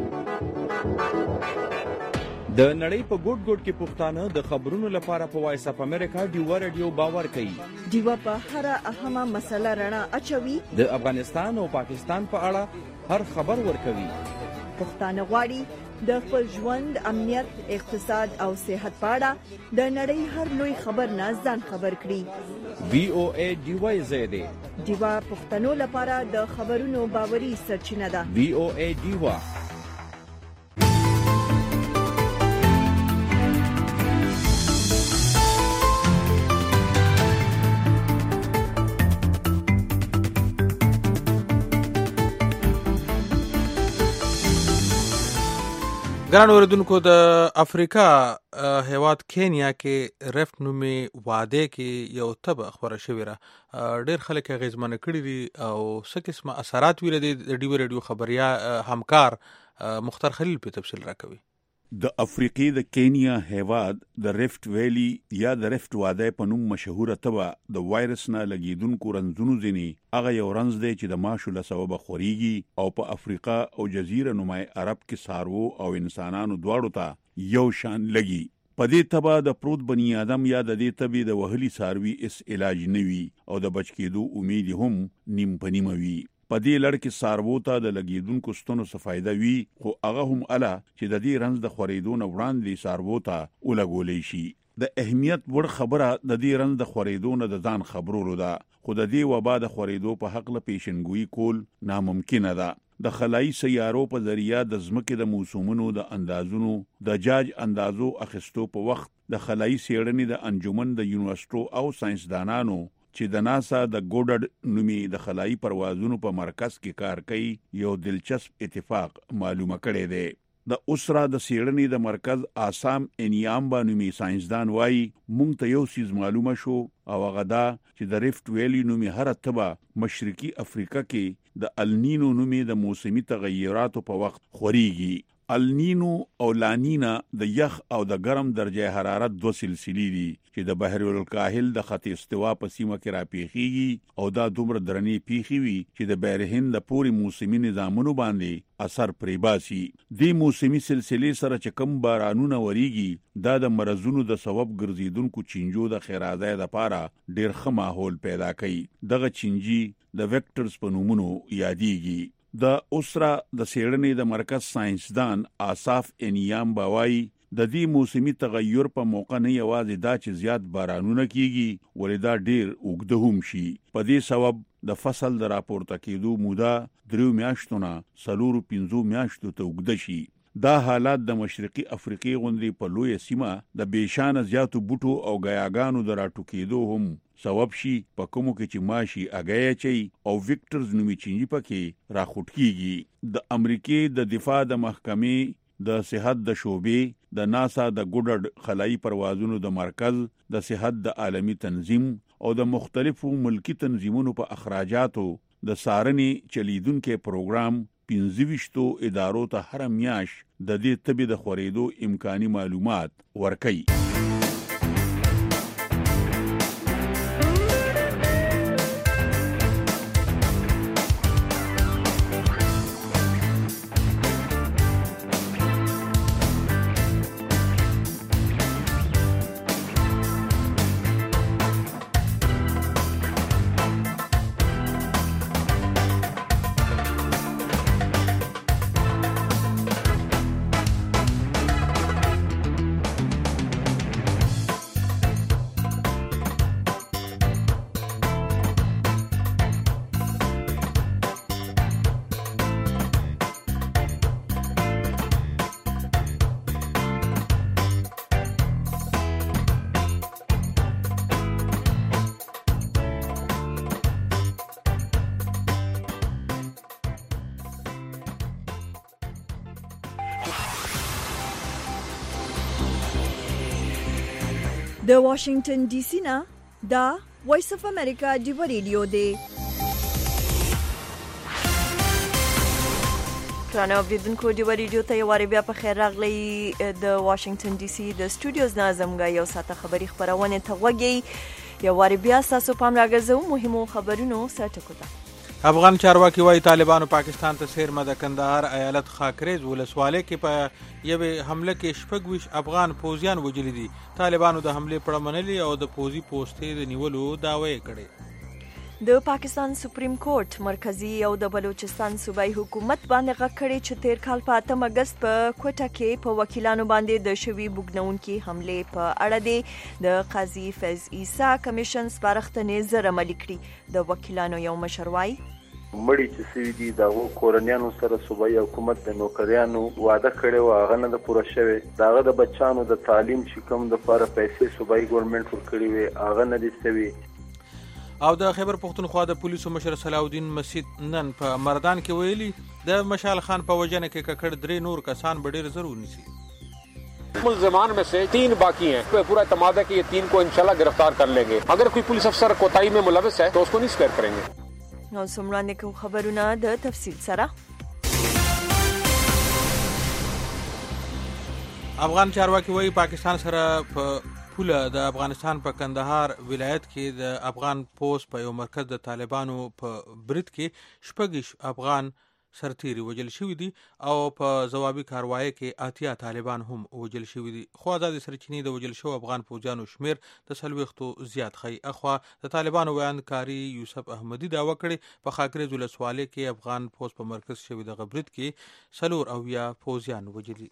د نړۍ په ګوټ ګوټ کې پښتانه د خبرونو لپاره په وایس اف امریکا ډیو ریډیو باور کوي ډیو په هر اهمه مسله رڼا اچوي د افغانستان او پاکستان په اړه هر خبر ورکوي پښتانه غواړي د خپل ژوند امنیت اقتصاد او صحت په اړه د نړۍ هر لوی خبر نه ځان خبر کړي وی او ای ډیو زیاده ډیو پښتنو لپاره د خبرونو باوري سرچینه ده وی او ای ډیو ګران اوردونکو د افریقا هیواد کینیا کې ریفت نومي واده کې یو تبه خبره شوې را ډېر خلک غیزمن کړي دي او څه قسمه اثرات ویل دي د ډیو ریډیو خبریا همکار مختار خلیل په تفصیل راکوي د افریقې د کینیا هیواد د ریفت ویلی یا د ریفت واده په نوم مشهوره تبه د وایرس نه لګیدونکو رنځونو ځینی هغه یو رنځ دی چې د ماشو له سببه خوريږي او په افریقا او جزیره نمای عرب کې سارو او انسانانو دواړو ته یو شان لګي په دې تبه د پروت بنی آدم یا د دې تبې د وهلي ساروي اس علاج نوي او د بچ کېدو امید هم نیم پنیمه وي په دې لړ کې سارو ته د لګیدونکو ستونو څخه فائدہ وي خو هغه هم اله چې د دې رنځ د خورېدو نه وړاندې سارو ته ولګولې شي د اهمیت وړ خبره د دې رنځ د خورېدو نه د ځان خبرولو ده خو د دې وبا د خورېدو په حق له پیشنګوئی کول ناممکنه ده د خلایي سیارو په ذریعہ د ځمکې د موسمونو د اندازونو د جاج اندازو اخیستو په وخت د خلایي څېړنې د انجمن د یونیورسيټو او ساينسدانانو چې د ناسا د ګوډډ نومي د خلایي پروازونو په مرکز کې کار کوي یو دلچسپ اتفاق معلومه کړی دی د اسرا د څېړنې د مرکز آسام انیامبا نومي ساينسدان وایي مونږ ته یو څیز معلومه شو او هغه دا چې د ریفت ویلی نومي هر تبه مشرقي افریقا کې د النینو نومي د موسمي تغیراتو په وخت خوريږي النینو او لانینا د یخ او د ګرم درجه حرارت دو سلسلې دي چې د بحر الکاهل د خط استوا په سیمه کې راپیخيږي او دا دومره درنې پیخي وي چې د بحر هند د پوري موسمي نظامونو باندې اثر پرې باسي د موسمي سلسلې سره چې کم بارانونه وریږي دا د مرزونو د سبب ګرځیدونکو چینجو د خیرازۍ لپاره ډېر ښه ماحول پیدا کوي دغه چینجی د ویکټرز په نومونو یادېږي د اسرا د څېړنې د مرکز ساينسدان آصاف انیام باوای د دې موسمي تغیر په موقع نه یوازې دا چې زیات بارانونه کیږي ولدا ډیر اوږده هم شي په دې سبب د فصل د راپورته کېدو موده درو میاشتونه سلورو پنځو میاشتو ته اوږده شي دا حالات د مشرقي افریقې غوندې په لوی سیمه د بېشانه زیاتو بوټو او غیاګانو د راټوکېدو هم سبب شي په کومو کې چې ماشي اگای چي او ویکټرز نومي چینجی پکې راخوټ کیږي د امریکای د دفاع د محکمې د صحت د شوبې د ناسا د ګوډډ خلایي پروازونو د مرکز د صحت د عالمی تنظیم او د مختلفو ملکی تنظیمونو په اخراجاتو د سارنې چلیدونکو پروګرام پنځه ویشتو ادارو ته هر میاش د دې تبې د خورېدو امکاني معلومات ورکړي. د واشنگټن ډي سي نه دا وایس اف امریکا ډیو ریډیو دی. کرانه اوریدونکو ډیو ریډیو ته یو واری بیا په خیر راغلی. د واشنگټن ډي سي د سټوډیوز نه زموږ یو ساعته خبری خبرونه ته وګي یو واری بیا تاسو پام راګرځو مهمو خبرونو سرټکو ته. افغان چارواکي وايي طالبانو پاکستان ته سیرمه د کندهار ایالت خاکریز ولسوالۍ کې په یوې حمله کې شپږ ویشت افغان پوځیان وژلي دي. طالبانو د حملې پړه منلې او د پوځي پوستې د نیولو دعوی کړې. د پاکستان سپریم کورټ مرکزی او د بلوچستان صوبایي حکومت باندې غږ کړی چې تیر کال په اتم اگست په کوټه کې په وکیلانو باندې د شوی بوګنونکي حملې په اړه دی د قاضي فیض عیسی کمیشن سپارښتنې زر عملي کړي. د وکیلانو یو مشر وایي مړی چې سوي دي دغه کورنیانو سره صوبایي حکومت د نوکریانو واده کړي و هغه نه د پوره شوی. دغه د بچانو د تعلیم چې کوم د لپاره پیسې صوبایي ګورنمنت ورکړي وي هغه نه دي سوي. او د خیبر پختونخوا د پولیسو مشر صلاح الدین مسید نن په مردان کې ویلي د مشال خان په وجنه کې ککړ درې نور کسان به ډیر ضرور نسی. मुलजमान में से तीन बाकी हैं. तो पूरा तमाद है कि ये तीन को इंशाल्लाह गिरफ्तार कर लेंगे. अगर कोई पुलिस अफसर कोताही में मुलविस है तो उसको नहीं स्पेयर करेंगे. نو سمړاندې کو خبرونه د تفصیل سره. افغان چارواکي وايي پاکستان سره په پوله د افغانستان په کندهار ولایت کې د افغان پوس په یو مرکز د طالبانو په برید کې شپږ افغان سرتیری وجل شوی دي او په جوابي کاروایی کې اتیا طالبان هم وجل شوی دي. خو د سرچینې د وجل شو افغان فوجانو شمیر د سلويختو زیات خي. اخوا د طالبانو ویاندکاری یوسف احمدی دا وکړي په خاکریز ولسوالۍ کې افغان پوس په مرکز شوی د غبرت کې سلور او یا فوجان وجلي.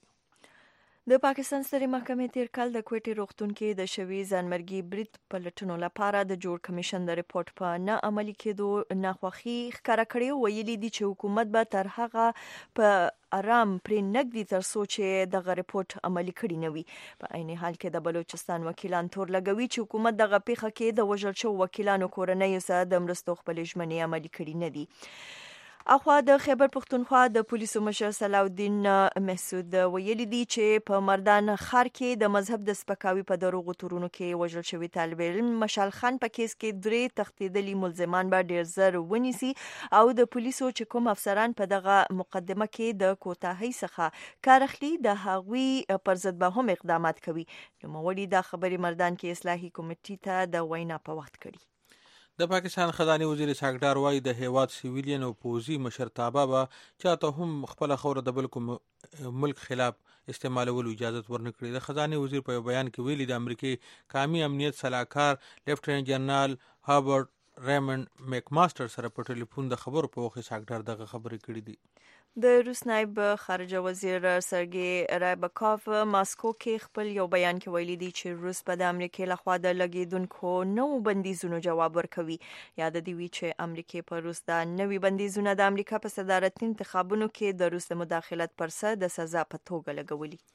د پاکستان سترې محکمې تیر کال د کوټې روغتون کې د شوي ځانمرګي برید پلټنو لپاره د جوړ کمیشن د ریپورت په نه عملي کېدو ناخوښي ښکاره کړې. ویلي دي چې حکومت به تر هغه په آرام پرې نګدي تر څو چې دغه ریپورت عملي کړی نه وي. په عین حال کې د بلوچستان وکیلان تور لګوي چې حکومت دغه پیښه کې د وژل شوو وکیلانو کورنۍ سره د مرستو خپلې ژمنې عملي کړي نه دي. اخوا د خیبر پختونخوا د پولیسو مشر صلاح الدین مسعود ویلي دي چې په مردان ښار کې د مذهب د سپکاوي په دروغو تورونو کې وژل شوی طالب علم مشال خان په کیس کې درې تښتېدلي ملزمان به ډیر زر ونیسي او د پولیسو چې کوم افسران په دغه مقدمه کې د کوتاهۍ څخه کار اخلي د هغوی پر ضد به هم اقدامات کوي. نوموړي دا خبرې مردان کې اصلاحي کمیټې ته د وینا په وخت کړي. د پاکستان خزانه وزیر ساګدار وای د هیواد سیویلین او پوزي مشرتابه به چاته هم خپل خوره د بل کوم ملک خلاف استعمالولو اجازه ورنکړي. د خزانه وزیر په بیان کې ویلي د امریکای قومي امنیت صلاحکار لیفټیننټ جنرال هابرټ ریمنډ میک ماستر سره په ټلیفون د خبرو په وخت ساګدار دغه خبرې کړې دي. د روس نائب خارجه وزیر سرګي رایبکوف ماسکو کې خپل یو بیان کې ویلي دی چې روس په د امریکای لخوا د لګیدونکو نو بندیزونو جواب ورکوي. یاد دی وی چې امریکای په روس د نوي بندیزونو د امریکا په صدارت انتخابونو کې د روس د مداخلت پر سر د سزا په توګه لګولي.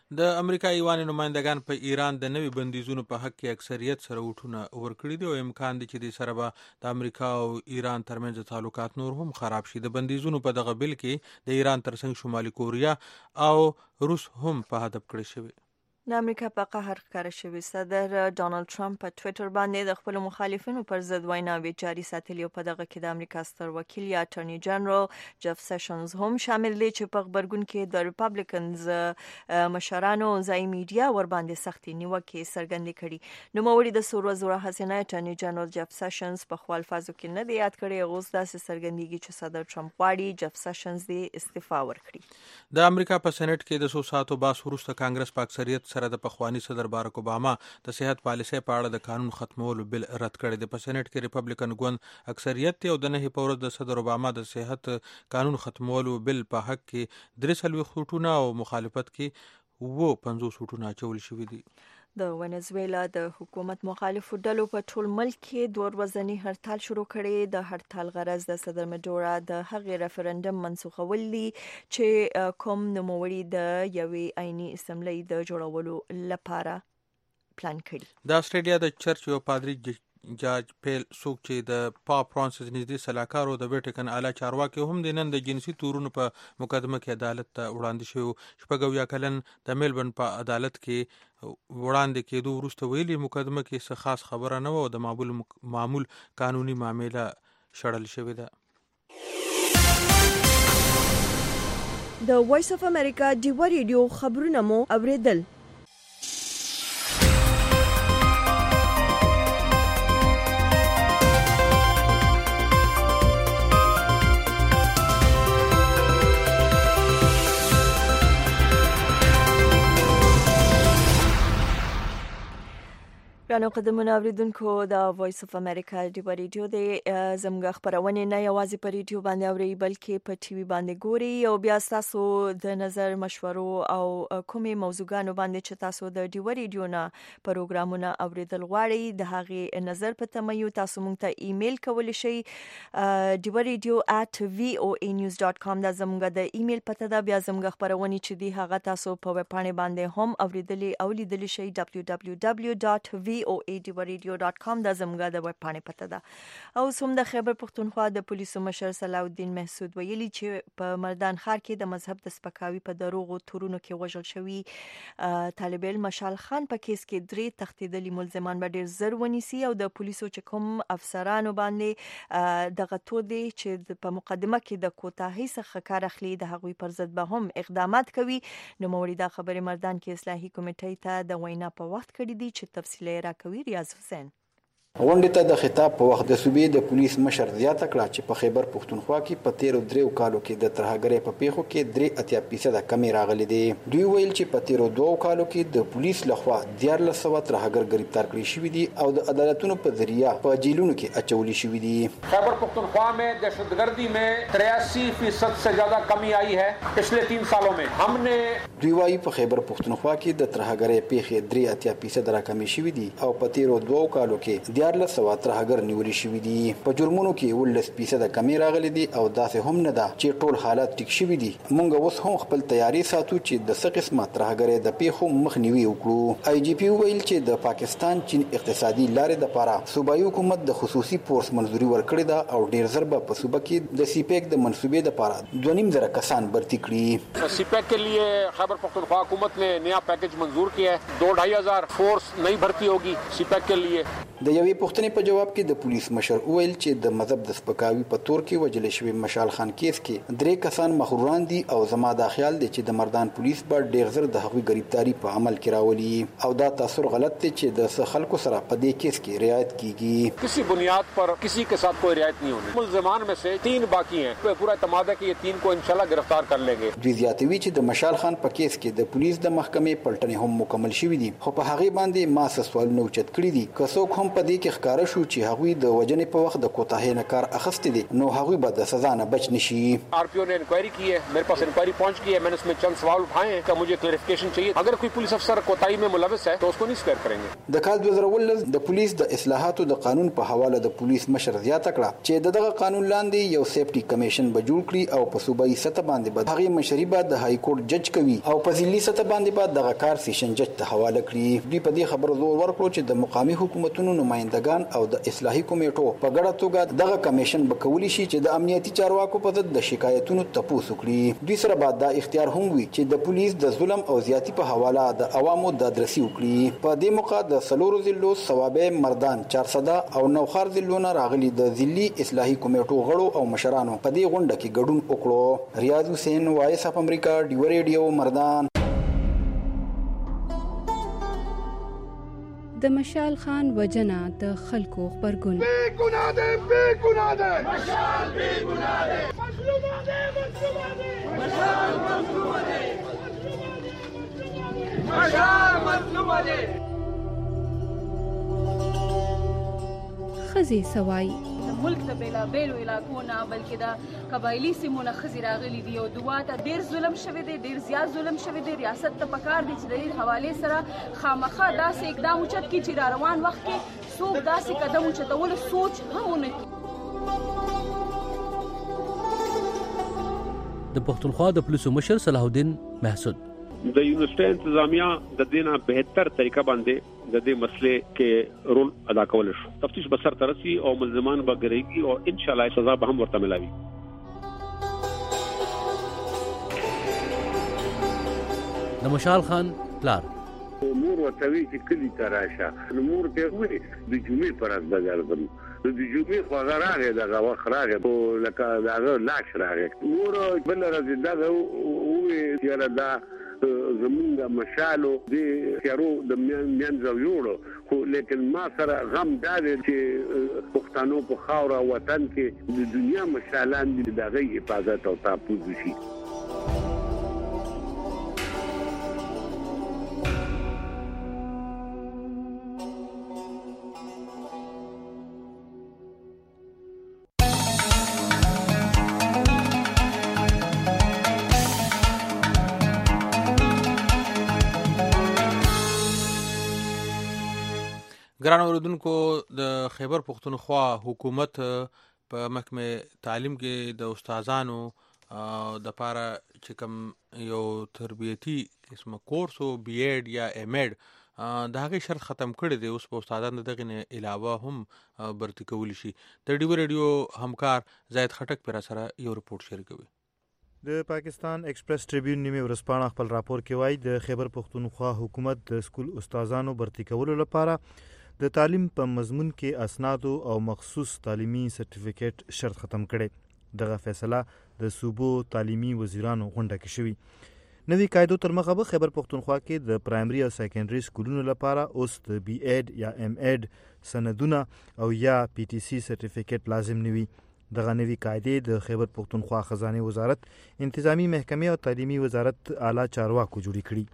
د امریکا ایوان نمائندگان په ایران د نوي بندیزونو په حق کې اکثریت سره وټونه ورکړي دي او امکان دی چې د سره به د امریکا او ایران ترمنځ تعلقات نور هم خراب شي. د بندیزونو په دغه بل کې د ایران ترڅنګ شمالي کوریا او روس هم په هدف کړی شوی. د امریکا په قهر ښکاره شوی صدر ډانلډ ټرمپ په ټوئیټر باندې د خپل مخالفینو پر ضد ویناوې جاري ساتلي او په دغه کې د امریکا ستر وکیل یا اټرنی جنرال جف سیشنز هم شامل دي چې په خبرګون کې د ریپابلیکنز مشرانو ځای میډیا ور باندې سختي نیوکې څرګندې کړي. نوموړي د څو ورځو راهیسې اټرنی جنرال جف سیشنز په خپل الفاظو کې نه دی یاد کړی. اوس داسې څرګندېږي چې صدر ټرمپ غواړي جف سیشنز دې استعفا ورکړي. د امریکا په سېنات کې د څو ساعتو باس وروسته کانګرس په اکثریت سره د پخوانی صدر بارک اوباما د صحت پالیسۍ په اړه د قانون ختمولو بل رد کړی دی. په سېنات کې ریپابلیکن ګوند اکثریت دی او د نه په ورځ د صدر اوباما د صحت قانون ختمولو بل په حق کې درې څلوېښت ووټونه او مخالفت کې اووه پنځوس ووټونه اچول شوي دي. د ونزویلا د حکومت مخالفو ډلو په ټول ملک کې دوه ورځنی هړتال شروع کړي. د هړتال غرض د صدر مډورا د هغې ریفرندم منسوخول دي چې کوم نوموړي د یوې آئینی اسمبلی د جوړولو لپاره پلان کړي. د استرالیا د چرچ یو پادری جاج پیل څوک چې د پاپ فرانسیس نږدې سلاکار او د ویټیکن اعلی چارواکي هم د نن د جنسي تورونو په مقدمه کې عدالت ته وړاندې شوی. شپږ اویا کلن د میلبرن په عدالت کې وړاندې کېدو وروسته ویلي مقدمه کې څه خاص خبره نه و او د معمول معمول قانوني معامله شړل شوې ده. د وایس اف امریکا ډیو ریډیو خبرونه مو اوریدل. رانو قدمونه اوریدونکو د وایس اف امریکا ډیو ریډیو د زموږ خبرونه نه یوازې په ریډیو باندې اوري بلکې په ټي وي باندې ګوري او بیا تاسو د نظر مشورو او کومې موضوعګانو باندې چې تاسو د ډیو ریډیو نه پروګرامونه اوریدل غواړئ د هغه نظر په تمه تاسو مونږ ته ایمیل کولی شئ ډیو ریډیو at v o a news dot com دا زموږ د ایمیل پته ده. بیا زموږ خبرونه چې دی هغه تاسو په ویب پاڼه باندې هم اوریدلی او لیدلی شئ w w w dot v o a ډیو ریډیو ډاټ کام دا زموږ د ویب پاڼې پته ده. او سوم د خیبر پښتونخوا د پولیسو مشر صلاح الدین محسود ویلي چې په مردان ښار کې د مذهب د سپکاوي په دروغو تورونو کې وژل شوی طالب علم مشال خان په کیس کې درې تښتېدلي ملزمان به ډېر زر ونیسي او د پولیسو چې کوم افسرانو باندې دغه تور دی چې په مقدمه کې د کوتاهۍ څخه کار اخلي د هغوی پر ضد به هم اقدامات کوي. نوموړي دا خبرې مردان کې اصلاحي کمیټې ته د وینا په وخت کړې دي چې تفصیل یې راکوي ریاض حسین. غونډې ته د خطاب په وخت د صوبې د پولیس مشر زیاته کړه چې په خیبر پښتونخوا کې په تیرو دریو کالو کې د ترهګرۍ په پیښو کې درې اتیا فیصده کمی راغلي دي. دوی ویل چې په تیرو دوو کالو کې د پولیس لخوا دیارلس سوه ترهګر گرفتار کړي شوي دي او د عدالتونو په ذریعہ په جیلونو کې اچولي شوي دي. خیبر پختونخوا में दहशतगर्दी में तिरासी फीसद से ज्यादा कमी आई है पिछले तीन सालों में. हमने دوی وايي په خیبر پښتونخوا کې د ترهګرۍ پیښې درې اتیا فیصد راکمې شوي دي او په تیرو دوو کالو کې دیارلس سوه ترهګر نیولې شوي دي. په جرمونو کې ولس فیصد کمی راغلي دي او داسې هم نه ده چې ټول حالات ټیک شوي دي. موږ اوس هم خپل تیاری ساتو چې د څه قسمه ترهګرۍ د پیښو مخنیوي وکړو. آی جی پی ویل چې د پاکستان چین اقتصادي لارې لپاره صوبایي حکومت د خصوصي فورس منځوري ورکړې ده او ډیر زر به په صوبه کې د سی پیک د منصوبې لپاره دوه نیم زره کسان برتی کړي. سی پیک के लिए खैबर पख्तूनख्वा हुकूमत ने नया पैकेज मंजूर किया है. दो ढाई हजार फोर्स नई भर्ती होगी सी पैक के लिए. د یوې پوښتنې په جواب کې د پولیس مشر ویل چې د مذهب د سپکاوي په تور کې وجل شوی مشال خان کیس کې درې کسان مخروران دي او زما دا خیال دی چې د مردان پولیس به ډیر زر د هغوی گرفتاری په عمل کې راولي او دا تاثر غلط دی چې د خلکو سره په دې کیس کې رعایت کیږي. کسی بنیاد پر کسی के साथ कोई रियायत नहीं होनी. मुलजमान में से तीन बाकी हैं. पूरा اعتماد है कि ये तीन को इंशाल्लाह गिरफ्तार कर लेंगे. دوی زیاتوي چې د مشال خان په کیس کې د پولیس د محکمې پلټنې هم مکمل شوې دي خو په هغه باندې ما سوال نو چت کړی دي که څوک هم په دې دې کې ښکارا شو چې هغوی د وجنې په وخت د کوتاهۍ نه کار اخیستی دي نو هغوی به د سزا نه بچ نشي. आर पी ओ ने इंक्वायरी की है, मेरे पास इंक्वायरी पहुंच गई है, मैंने उसमें चंद सवाल उठाए हैं कि मुझे क्लैरिफिकेशन चाहिए. अगर कोई पुलिस अफसर कोताही में मुलविस है तो उसको नहीं स्पेयर करेंगे. د کال دوه زره ولس د پولیس د اصلاحاتو د قانون په حواله د پولیس مشر زیاته کړه چې دغه قانون لاندې یو سیفټي کمیشن به جوړ کړي او په صوبایي سطح باندې به هغه مشري بعد د های کورټ جج کوي او په ځلي سطح باندې بعد دغه کار سیشن جج ته حواله کړي. دوی په دې خبرو زور ورکړو چې د مقامي حکومتونو نمائندگان او د اصلاحي کمیټو په ګډه توګه دغه کمیشن به کولی شي چې د امنیتي چارواکو په ضد د شکایتونو تپوس وکړي. دوی سره بعد دا اختیار هم وي چې د پولیس د ظلم او زیاتی په حواله د عوامو د ادرسي وکړي. په دې موقع د سلورو ضلعو ثوابه مردان چارسده او نوخار ضلعونه راغلي د ضلعي اصلاحي کمیټو غړو او مشرانو په دې غونډه کې ګډون وکړو. ریاض حسین وایس اف امریکا ډیو ریډیو مردان. د مشال خان وجنه د خلکو خبرګون بے گناہ دے بے گناہ دے مشال بے گناہ دے مظلوم دے مظلوم دے مشال مظلوم دے مشال مظلوم دے. خزي سوای ملک د بیلا بیلو علاقو نه بلکې د قبایلی سیمونه خزي راغلي دي او دوه ته ډیر ظلم شوی دی, ډیر زیات ظلم شوی دی. ریاست ته پکار دي چې د دې حواله سره خامخا داسې اقدام اوچت کړي چې را روان وخت کې څوک داسې قدم اوچتول سوچ هم ونه کړي. د پښتونخوا د پولیسو مشر صلاح الدین محسود د یونیورسيټي انتظامیه د دینه بهتر طریقه باندې د دې مسلې کې رول ادا کول شو. تفتیش بسر ترسي او ملزمان به ګرېږي او ان شاء الله سزا به هم ورته ملاوي. د مشال خان پلار امور وتوی چې کلی تراشه امور ته وي د جمعې پر از بغردم د جمعې خو راغی دغه وخت راغی او لکه دغه لاش راغی امور بل راځي دغه وې چې دا زمونږ مشالو د خیرو د میانځو یوړو خو لیکن ما سره غم دا دی چې پښتنو په خاور وطن کې د دنیا مشالان د دغه حفاظت او تحفظ شي. ګران اوریدونکو د خیبر پښتونخوا حکومت په محکمه تعلیم کې د استادانو د پاره چې کوم یو تربیتی قسمه کورس او بی ایډ یا ایم ایډ د هغه شرط ختم کړی دی. اوس په استادانو دغه نه علاوه هم برتی کول شي. د ډیو ریډیو همکار زید خټک پر سره یو رپورت شریکوي. د پاکستان ایکسپریس ټریبیون نیمه ورسپانه خپل راپور کې وایي د خیبر پښتونخوا حکومت د سکول استادانو برتی کولو لپاره د تعلیم په مضمون کې اسناد او مخصوص تعلیمي سرټیفیکیټ شرط ختم کړي. دغه فیصله د صوبو تعلیمي وزیرانو غونډه کې شوې. نوی قاعدو تر مخه به خیبر پښتونخوا کې د پرایمري او سیکنډري سکولونو لپاره اوس د بی ایډ یا ایم ایډ سندونه او یا پی ټي سي سرټیفیکیټ لازم نوي. دغه نوی قاعده د خیبر پښتونخوا خزانه وزارت انتظامی محکمه او تعلیمي وزارت اعلی چارواکو جوړی کړي.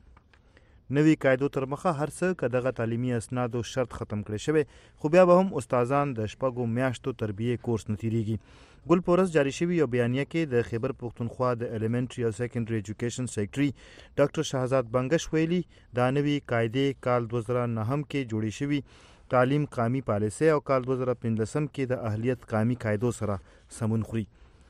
نوی قاعدو تر مخه هر څه که دغه تعلیمي اسناد او شرط ختم کړي شوی خو بیا به هم استادان د شپږو میاشتو تربیه کورس نه تیریږي. ګل پورس جاری شوی یو بیانیه کې د خیبر پښتونخوا د الیمنټري او سیکنډري ایجوکیشن سیکرټري ډاکټر شهزاد بنگش ویلي دا نوی قاعده کال دوه زره نهه کې جوړې شوی تعلیم قامي پالیسي او کال دوه زره پنځلس کې د اهلیت قامي قاعدو سره سمون خوري.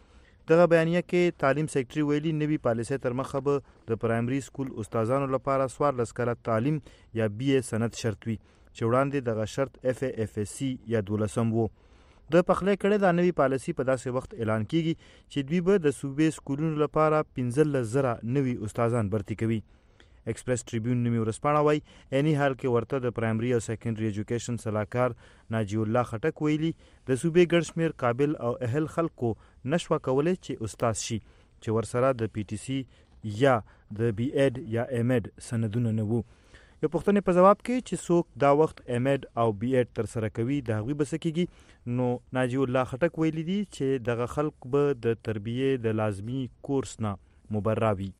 دغه بیانیه کې تعلیم سیکرټري ویلي نوی پالیسي تر مخه به د پرایمري سکول استادانو لپاره څوارلس کاله تعلیم یا بی ای سند شرط وي چې وړاندې دغه شرط اف ای اف اس سی یا دولسم وو. د پخلی کړه د نوی پالیسي په داسې وخت اعلان کیږي چې دوی به د صوبې سکولونو لپاره پنځلس زره نوي استادان برتی کوي. ایکسپریس ټریبیون نیمه ورسپانه وای اني حال کې ورته د پرایمري او سیکنډري ایجوکیشن صلاحکار ناجی الله خټک ویلي د صوبې ګڼ شمېر قابل او اهل خلکو نشوه کولی چې استاد شي چې ورسره د پی ټي سي یا د بی ایډ یا ایم ایډ سندونه نه وو. یو پوښتنې په جواب کې چې څوک دا وخت ایم ایډ او بی ایډ تر سره کوي د هغوی به څه کیږي نو ناجی الله خټک ویلي دي چې دغه خلک به د تربیې د لازمي کورس نه مبرا وي.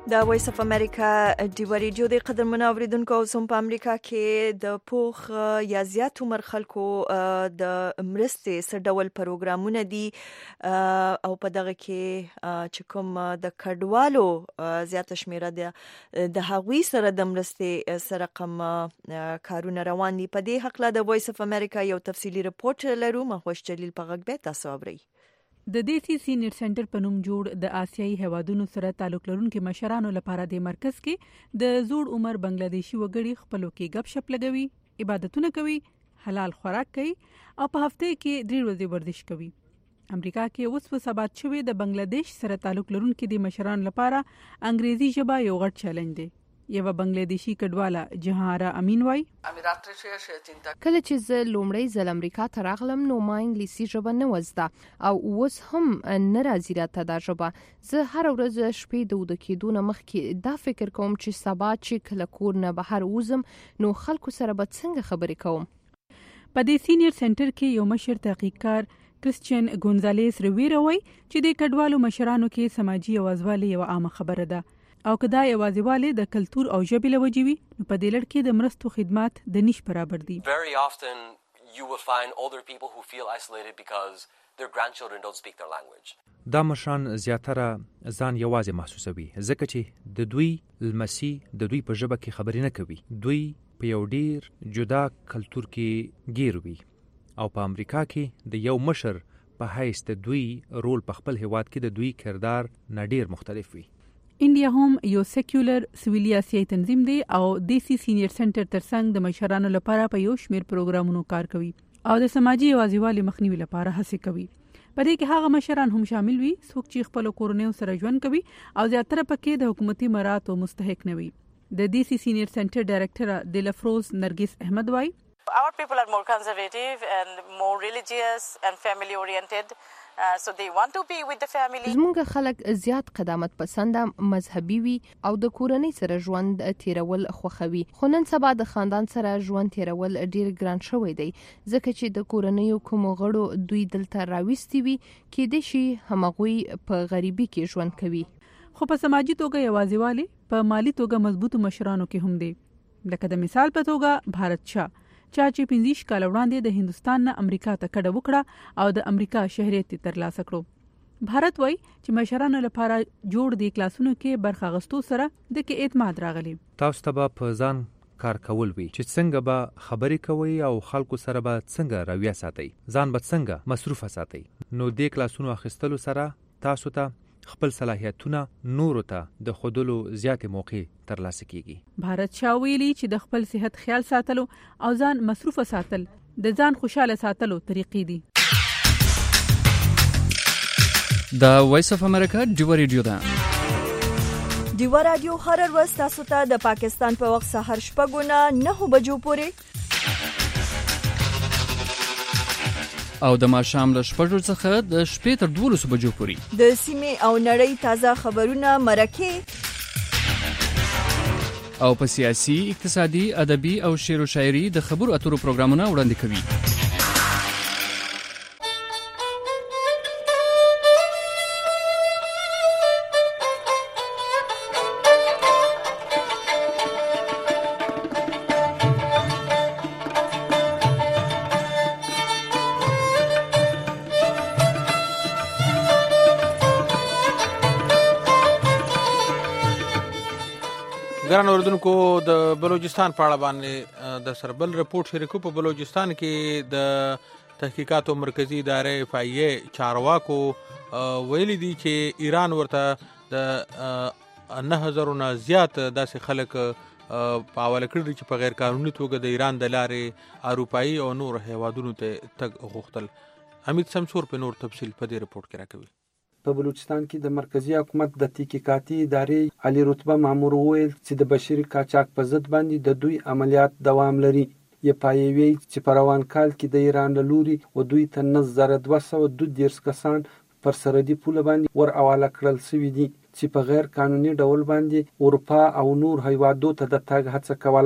د وایس اف امریکا ډیو ریډیو د قدرمنو اوریدونکو او سم په امریکا کې د پوخ یا زیات عمر خلکو د مرستې سره ډول پروګرامونه دي او په دغه کې چې کوم د کډوالو زیات شمیره ده د هغوی سره د مرستې سره کوم کارونه روان دي. په دې حق له د وایس اف امریکا یو تفصیلی رپورت لرو. مخوش جلیل په غږ به تاسو اورئ. د ډي سي سینیر سنټر په نوم جوړ د آسیایي هوادونو سره تعلق لرونکو مشرانو لپاره د مرکز کې د زوړ عمر بنگلاديشي وګړي خپلو کې غب شپ لګوي، عبادتونه کوي، حلال خوراک کوي او په هفته کې درې ورځې ورزش کوي. امریکا کې اوس په ثبات شوی د بنگلاديش سره تعلق لرونکو د مشرانو لپاره انګریزي ژبه یو غټ چیلنج دی. یو بنگلاديشي کډواله جهارا امین وای کله چې زه لومړی ځل امریکا ته راغلم نو ما انګلیسي ژبه نه وزده او اوس هم نه راځي راته دا ژبه. زه هر ورځ شپې د وده کېدو نه مخکې دا فکر کوم چې سبا چې کله کور نه بهر وځم نو خلکو سره به څنګه خبرې کوم. په دې سینیر سنټر کې یو مشر تحقیقکار کریسچین ګونزالیس رویرا وای چې د کډوالو مشرانو کې سماجی اوازواله یو عامه خبره ده او کدا یوازیواله د کلچر او ژبې لوجوي نو په دې لړ کې د مرستو خدمات د نش برابر دي. Very often you will find older people who feel isolated because their grandchildren don't speak their language. دا مشران زیاتره ځان یوازې محسوسوي ځکه چې د دوی لمسی د دوی په ژبه کې خبرې نه کوي. دوی په یو ډیر جدا کلچر کې گیر وي او په امریکا کې د یو مشر په حیث د دوی رول په خپل هواد کې د دوی کردار نه ډیر مختلف وي. انډیا هوم یو سیکولر سویلي آسیایي تنظیم دی او ډي سي سینیر سنټر ترڅنګ د مشرانو لپاره په یو شمیر پروګرامونو کار کوي او د سماجی اوازیوالي مخنیوي لپاره هڅه کوي. په دې کې هغه مشران هم شامل وي څوک چې خپل کورنیو سره ژوند کوي او زیاتره پکې د حکومتي مراتو مستحق نه وي. د ډي سي سینیر سنټر ډایریکټر دلفروز نرګس احمد وای Our people are more conservative and more religious and family oriented. Uh, so they want to be with the family. زموږ خلک زیات قدامت پسنده، مذهبي وي او د کورنۍ سره ژوند تیرول خوښوي. خو نن سبا د خاندان سره ژوند تیرول ډیر ګران شوی دی ځکه چې د کورنۍ کوم غړو دوی دلته راوستي وي کې د شي همغوی په غریبي کې ژوند کوي. خو په سماجی توګه یوازیواله په مالی توګه مضبوط مشرانو کې هم دی. لکه د مثال په توګه بھارت شاه چا چې پنځه کال وړاندې د هندستان نه امریکا ته کډه وکړه او د امریکا شهریت ترلاسه کړو. بھارت وای چې مشرانو لپاره جوړ دی کلاسونو کې برخه غستو سره د کې اعتماد راغلی. تاسو ته په ځان کار کول وي چې څنګه به خبرې کوي او خلکو سره به څنګه رویه ساتي، ځان به څنګه مصروفه ساتي. نو د کلاسونو اخیستلو سره تاسو ته خپل صلاحیتونه نورو ته د خودلو زیاتې موقع ترلاسه کیږي. بھارت شاه ویلي چې د خپل صحت خیال ساتلو او ځان مصروفه ساتل د ځان خوشاله ساتلو طریقې دي. د وایس اف امریکا ډیو ریډیو ده. ډیو رادیو هر ورځ تاسو ته د پاکستان په وخت سحر شپږ نه نه بجو پورې او د ماښام له شپږو څخه د شپې تر دولسو بجو پورې د سیمې او نړۍ تازه خبرونه مرکه او په سیاسي، اقتصادي، ادبي او شعر او شاعري د خبرو اترو پروګرامونه وړاندې کوي. ګران اوردونکو د بلوچستان په اړه باندې د سربل رپورت شریکو. په بلوچستان کې د تحقیقاتو مرکزی ادارې اف ای ای چارواکو ویلي دي چې ایران ورته د نه هزار نه زیات داسې خلک په حواله کړي چې په غیر قانوني توګه د ایران د لارې اروپایي او نور هیوادونو ته تګ غوښتل. حمید سمسور په نور تفصیل په دې رپورت کې راکوي. په بلوچستان کې د مرکزی حکومت د تحقیقاتي ادارې عالی رتبه مامور وویل چې د بشري قاچاق په ضد باندې د دوی عملیات دوام لري. یپایوي چې په روان کال کې د ایران له لوري و دوی ته نه زره دوه سوه دوه دېرش کسان پر سرحدي پوله باندې ور حواله کړل شوي دي چې په غیر قانوني ډول باندې اروپا او نور هیوادو ته د تګ هڅه کوله.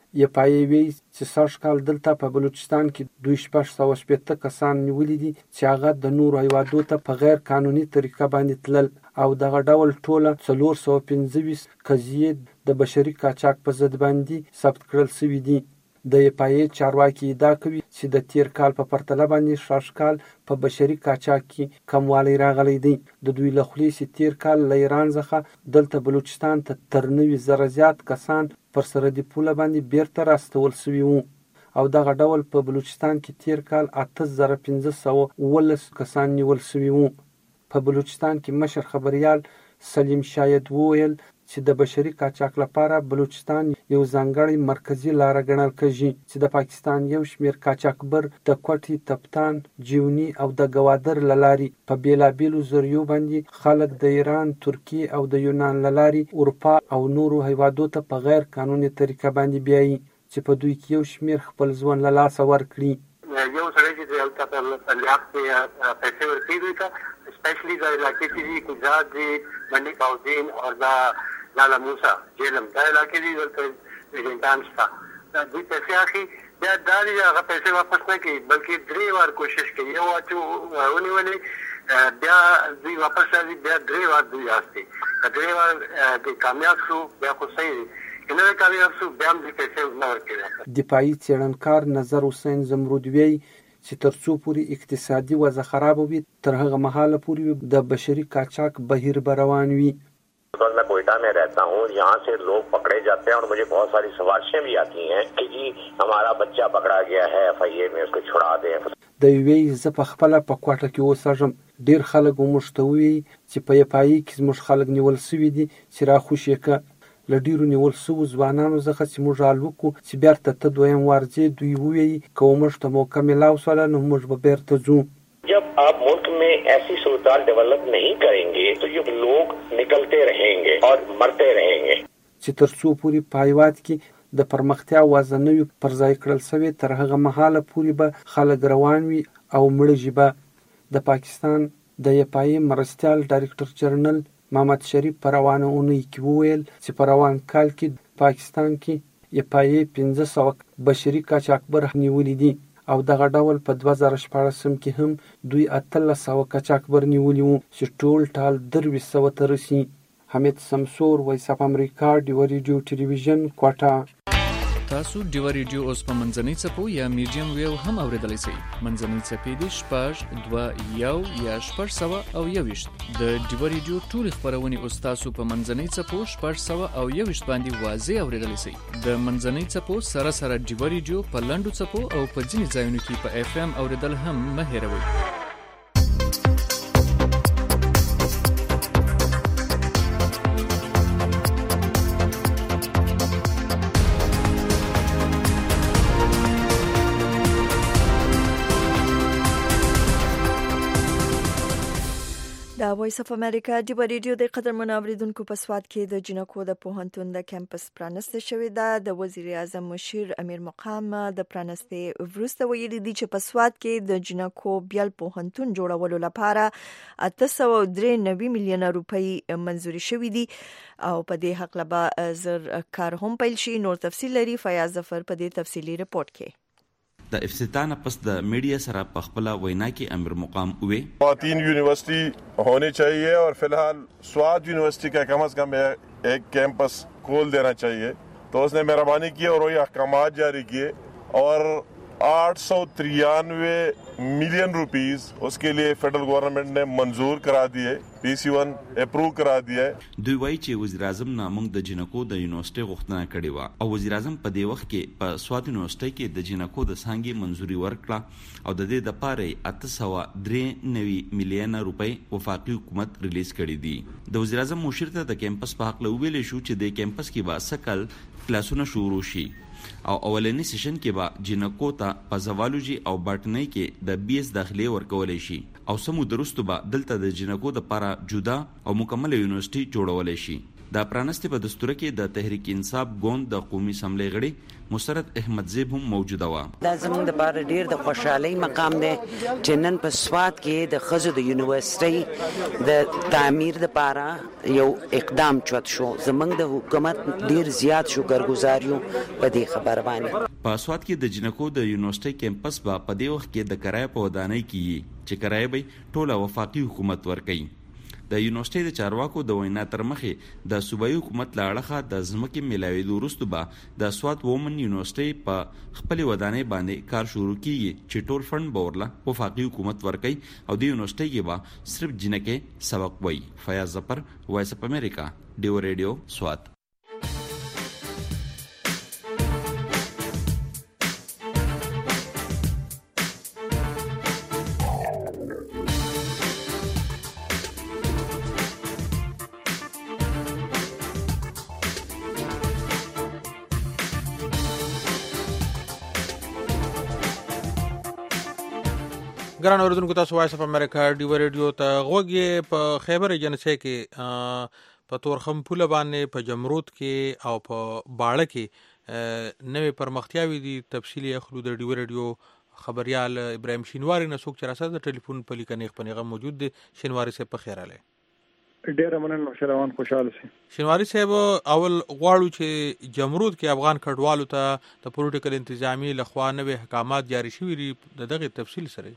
یپایې وی چې سږ کال دلته په بلوچستان کې دوی شپږ سوه شپېته کسان نیولي دي چې هغه د نورو هیوادو ته په غیر قانوني طریقه باندې تلل او دغه ډول ټوله څلور سوه پنځه ویشت قضیې د بشري قاچاق په ضد باندې ثبت کړل شوي دي. د یپایې چارواکي ادعا کوي چې د تیر کال په پرتله باندې شاش کال په بشري قاچاق کې کموالی راغلی دی. د دوی له خولې چې تیر کال له ایران څخه دلته بلوچستان ته تر نوي زره زیات کسان پر سرحدي پوله باندې بیرته راستول شوي وو او دغه ډول په بلوچستان کې تیر کال اته زره پنځه سوه اوولس کسان نیول شوي وو. په بلوچستان کې مشر خبریال سلیم شاید وویل چې د بشري قاچاق لپاره بلوچستان یو ځانګړی مرکزی لاره ګڼل کېږي چې د پاکستان یو شمېر قاچاقبر د کوټي، تپتان، جیونی او د ګوادر له لارې په بېلابېلو ذریعو باندې خلک د ایران، ترکیې او د یونان له لارې اروپا او نورو هیوادو ته په غیر قانوني طریقه باندې بیایي چې په دوی کې یو شمېر خپل ژوند له لاسه ورکړي. یو سړی چې دلته په لیاق کې پیسې ورکوي ته اسپیشلی د علاقې کې دي ګجرات دي، بني باودین او د لالا موسی جیلم دا علاقې دي دلته ایجنټان شته. دوی پیسې اخلي بیا دا دي هغه پیسې واپس نه کوي بلکې درې وار کوشش کوي. یو واچو ونیولې بیا دوی واپس راځي بیا درې وار دوی راځي. که درې وار دوی کامیاب شو بیا خو صحیح دي، که نه کامیاب شو بیا هم دوی پیسې نه ورکوي. دفاعي څېړنکار نظر حسین زمرود وی چې تر څو پورې اقتصادي وضع خراب وي تر هغه مهاله پورې د بشري قاچاق بهیر به روان وي. मैं कोयटा में रहता हूँ, यहाँ से लोग पकड़े जाते हैं और मुझे बहुत सारी सिफारिशें भी आती हैं कि जी हमारा बच्चा पकड़ा गया है, एफ आई ए में उसको छुड़ा दें. د یوې زه په خپله په کوټه کې اوسېږم. ډېر خلک موږ ته ووایي چې په یپایي کې زموږ خلک نیول شوي دي چې راخوشې که له ډېرو نیول شوو ځوانانو څخه چې موږ حال وکړو چې بیرته ته دویم وار ځې دوی ووایي که موږ ته موقع میلاو شوله نو موږ به بیرته ځو. जब आप मुल्क में ऐसी सूरत डेवलप नहीं करेंगे तो ये लोग निकलते रहेंगे और मरते रहेंगे. چې تر څو پورې په هیواد کې د پرمختیا وضع نه وي پر ځای کړل شوې تر هغه مهاله پورې به خلک روان وي او مړه به. د پاکستان د یپایي مرستیال ډایرکټر جنرال محمد شریف په روانه اونۍ کې وویل چې په روان کال کې پاکستان کې یپایي پنځه سوه بشري قاچاقبر نیولي دي او دغه ډول په دوه زره شپاړسم کې هم دوی اتلس سوه قاچاقبر نیولي وو چې ټول ټال درویشت سوه ته رسي. حمید سمسور، وایس اف امریکا، ډیوه ریډیو ټلویزیون، کوټه. تاسو ډیوه ریډیو اوس په منځنۍ څپو یا میډیم ویو هم اوریدلی شئ. منځنۍ څپې دي شپږ دوه یو یا شپږ سوه او یوویشت. د ډیوه ریډیو ټولې خپرونې اوس تاسو په منځنۍ څپو شپږ سوه او یوویشت باندې واضح اوریدلی شئ. د منځنۍ څپو سره سره ډیوه ریډیو په لنډو څپو او په ځینې ځایونو کې په اف ام اوریدل هم مه هیروئ. د وایس اف امریکا ډیوه ریډیو د قدر منوریدونکو په سواد کې د جنکو د پوهنتون د کمپس پرانسته شوې ده. د وزیر اعظم مشیر امیر مقام د پرانسته وروسته ویلي دي چې په سواد کې د جنکو بیل پوهنتون جوړولو لپاره اته سوه درې نوي میلیونه روپۍ منزوري شوې دي او په دې هکله به زر کار هم پیل شي. نور تفصیل لري فیاض ظفر په دې تفصیلی رپورت کې. د افتتاح نه پس د میډیا سره په خپل وینا کې امیر مقام ہوئے خواتین یونیورسٹی ہونی چاہیے اور فی الحال سواد یونیورسٹی کا کم از کم ایک کیمپس کھول دینا چاہیے. تو اس نے مہربانی کی اور وہی احکامات جاری کیے اور آٹھ سو ترانوے ملین روپیز اس کے لیے فیڈرل گورنمنٹ نے منظور کرا دیے, پی سی ون اپروو کرا دیا ہے. دوی وایي چې وزیر اعظم نه موږ د جنکو د یونیورسيټي غوښتنه کړې و او وزیر اعظم په دې وخت کې په سواد یونیورسيټي کې د جنکو د څانګې منظوري ورکړه او د دې لپاره اته سوه درې نوي میلیونه روپۍ وفاقي حکومت ریلیز کړي دي. د وزیر اعظم مشیر ته د کیمپس په حق له ویل شو چې د کیمپس کې به سکل کلاسونه شروع شي او اولنی سیشن کې به جنکو ته په زوالوجي او باټنی کې د بی ایس داخلي ورکولای شي او سمو درستو به دلته د جنکو د لپاره جدا او مکمل یونیورسيټي جوړولای شي. د پرانستې په دستور کې د تحریک انصاف ګوند د قومي اسمبلی غړي مسرت احمد زیب هم موجوده و. دا زموږ د بار ډیر د خوشحالي مقام دی چې نن په سواد کې د خزو د یونیورسيټي د تعمیر لپاره یو اقدام چوت شو. زموږ د حکومت ډیر زیات شکرګزاریو په دې خبر باندې. په سواد کې د جنکو د یونیورسيټي کیمپس به په دې وخت کې د کرایه په ودانۍ کې چې کرایه به ټوله وفاقي حکومت ورکوي. د یونیورسيټي د چارواکو د وینا تر مخې د صوبایي حکومت له اړخه د ځمکې میلاوېدو وروسته به د سوات وومن یونیورسيټي په خپلې ودانۍ باندې کار شروع کیږي چې ټول فند به ورله وفاقي حکومت ورکوي او د یونیورسيټي کې به صرف جنکې سبق وایي. فیاض ظفر، وایس اف امریکا، ډیو ریډیو، سوات. ګران اوریدونکو، تاسو وایس اف امریکا ډیو ریډیو ته غوږی. په خیبر ایجنسی کې په تورخم پوله باندې په جمرود کې او په باړه کې نوې پرمختیاوي دي. تفصیلي اخلو د ډیو ریډیو خبريال ابراهیم شینواری نه څوک چې راسره د ټلیفون په لیکنې خپنیغه موجود دي. شینواری صاحب په خیر اله. ډیر مننه شروان، خوشاله سي. شینواری صاحب، اول غواړو چې جمرود کې افغان کډوالو ته د پولیټیکل انتظامی لخوا نوې احکامات جاری شوي دي، د دغه تفصیل سره.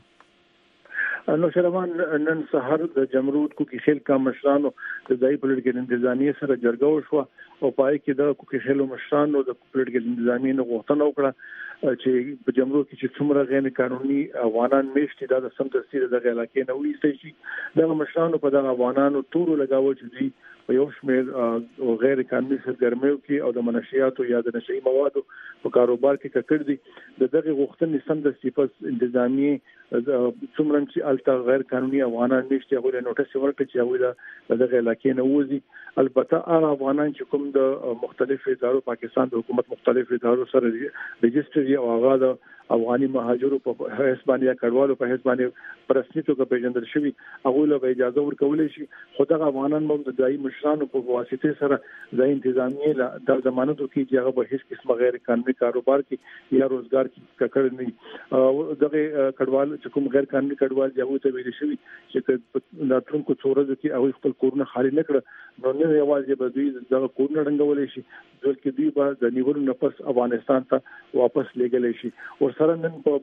نو شروان نن سحر د جمرود کوکی خیل کا مشرانو د ځای پولیټیکل انتظامی سره جرګه وشوه او پای کې د کوکی خیل مشرانو د پولیټیکل انتظامی نه غوښتنه وکړه چې په جمرود کې چې څومره غیر قانوني افغانان میشتي دا د سم تفسیر د علاقې نه وېستې شي. د مشرانو په دغه افغانانو تور لګاوه چې دی په یو شمېر غیر قانوني سرګرمیو کې او د منشیاتو یا د نشئی موادو په کاروبار کې ککړ دي. د دغه غوښتنې سم د صفات انتظامی څومره چې الته غیر قانوني افغانان نشته هغه نوټس ورکړي چې هغه دغه علاقې نه وځي. البته هغه افغانان چې کوم د مختلفو ادارو پاکستان د حکومت مختلفو ادارو سره رجسټر یا هغه د افغاني مهاجرو په حساب باندې کډوالو په حساب باندې په رسمي توګه پیژندل شوی، هغه له اجازه ورکول شي. خو دغه افغانان هم د ځای مشرانو په واسطه سره ځای انتظامی د ضمانتو کې چې هغه به هیڅ قسم غیر قانوني کاروبار کې یا روزګار کې ککړ نه. دغه کډوال چې کوم غیر قانوني کډوال یو ته ویل شوی چې د ترونکو څورز کې هغه خپل کورونه خالي نه کړ، نو نه یوازې به دوی دغه کورونه ډنګولې شي بلکې دوی به د نیولو نه پس افغانستان ته واپس لېږل شي. او سره نن په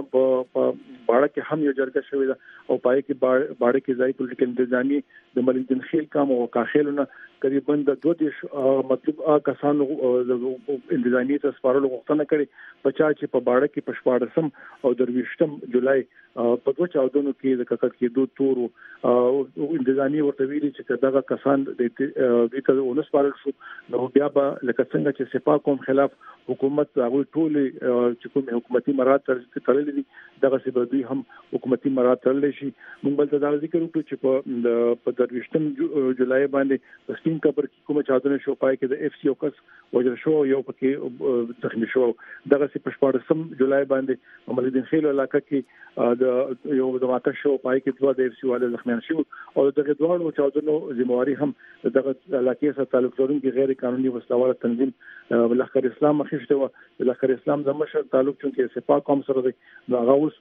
باړه کې هم یو جرګه شوې ده او پای کې باړه کې ځای پولیټیکل انتظامی د ملک دین خیل کام او کاخیلونه قریبا د دوه دیش مطلب کسانو انتظامی ته سپارلو غوښتنه کړې په چا چې په باړه کې پښپاړسم او درويشتم جولای په دوه چاودنو کې د ککړ کې دوه تور او انتظامی ورته ویلي چې دغه کسان د دې ته ونس پارل شو. نو بیا به لکه څنګه چې سپا کوم خلاف حکومت هغه ټول چې کوم حکومتي مراد تړلې دي دغه څه به دوی هم حکومتي مراد تړلې شي. موږ بل ته دا ذکر وکړو چې په په درويشتم جولای باندې په سپین کبر کې کوم چاودنه شو پای کې د اف سی او کس وجر شو یو پکې زخمی شو. دغه څه په شپږم جولای باندې ملک دین خیل علاقې کې د یو د ماته شو پای کې دوه د اف سی والے زخمیان شو او دغه دوه چاودنو ذمہواری هم دغه علاقې سره تعلق لرونکي غیر قانوني وسلوال تنظیم لخر اسلام مخشته و لخر اسلام د مشر تعلق چې سپا کوم سره دی هغه اوس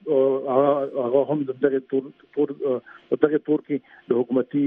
هغه هم دغه تور تور دغه تور کې د حکومتي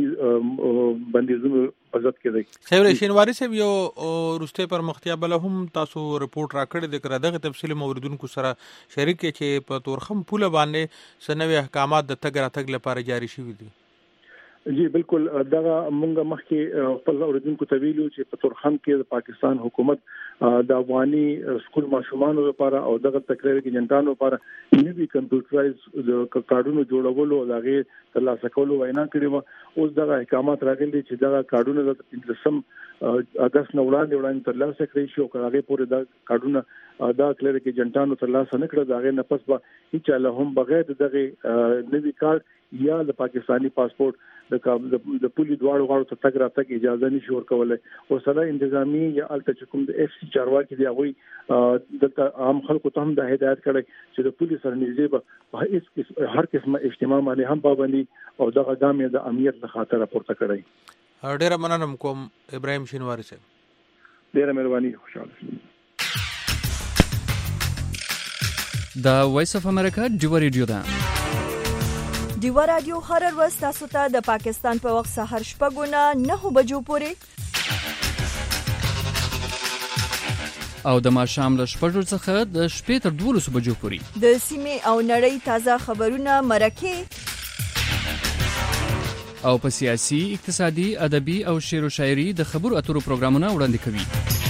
بندیزونو عزت کې دی. خیر شینواری صاحب، یو روسته پر مختیا بل هم تاسو رپورت راکړی د کړه دغه تفصیل موردونکو سره شریک چې په تورخم پوله باندې سنوي احکامات د تګ راتګ لپاره جاری شوي دي. جی بالکل، دغه مونږه مخکې خپل اوریدونکو ته ویلو چې په تورخم کې د پاکستان حکومت د افغاني سکول ماشومانو لپاره او دغه تکرار کې جنټانو لپاره نوي کمپیوټرایز د کارډونو جوړولو او هغه ترلاسه کولو وینا کړې و. اوس دغه احکامات راغلي چې دغه کارډونو د پنځم اگست نو وړاندې وړاندې ترلاسه کړی شو، هغه پورې د کارډونو دا کلر کې جنټانو ترلاسه نه کړل. هغه نه پس به هیڅ له هم بغیر دغه نوي کارت یا د پاکستانی پاسپورت د د پولی دواړو غاړو ته تګ راتګ اجازه نشي ورکولای. او سره انتظامی یا الته کوم د اف سی چارواکي دی هغه د عام خلکو ته هم د هدایت کړي چې د پولیس سره نږدې به هیڅ هر قسمه اجتماع باندې هم پابندي او دغه ګام د امنیت په خاطر راپورته کړي. ډیره مننه کوم ابراهیم شینواری صاحب. ډیره مهرباني. خوشاله. دا وایس اف امریکا ډیوا ریډیو ده. ډیوا رادیو هر ورځ تاسو ته د پاکستان په وخت سهار شپږ نه نهه بجو پورې او د ماښام له شپږو څخه د شپې تر دولسو بجو پورې د سیمې او نړۍ تازه خبرونه، مرکې او په سیاسي، اقتصادي، ادبي او شعر و شاعري د خبرو اترو پروګرامونه وړاندې کوي.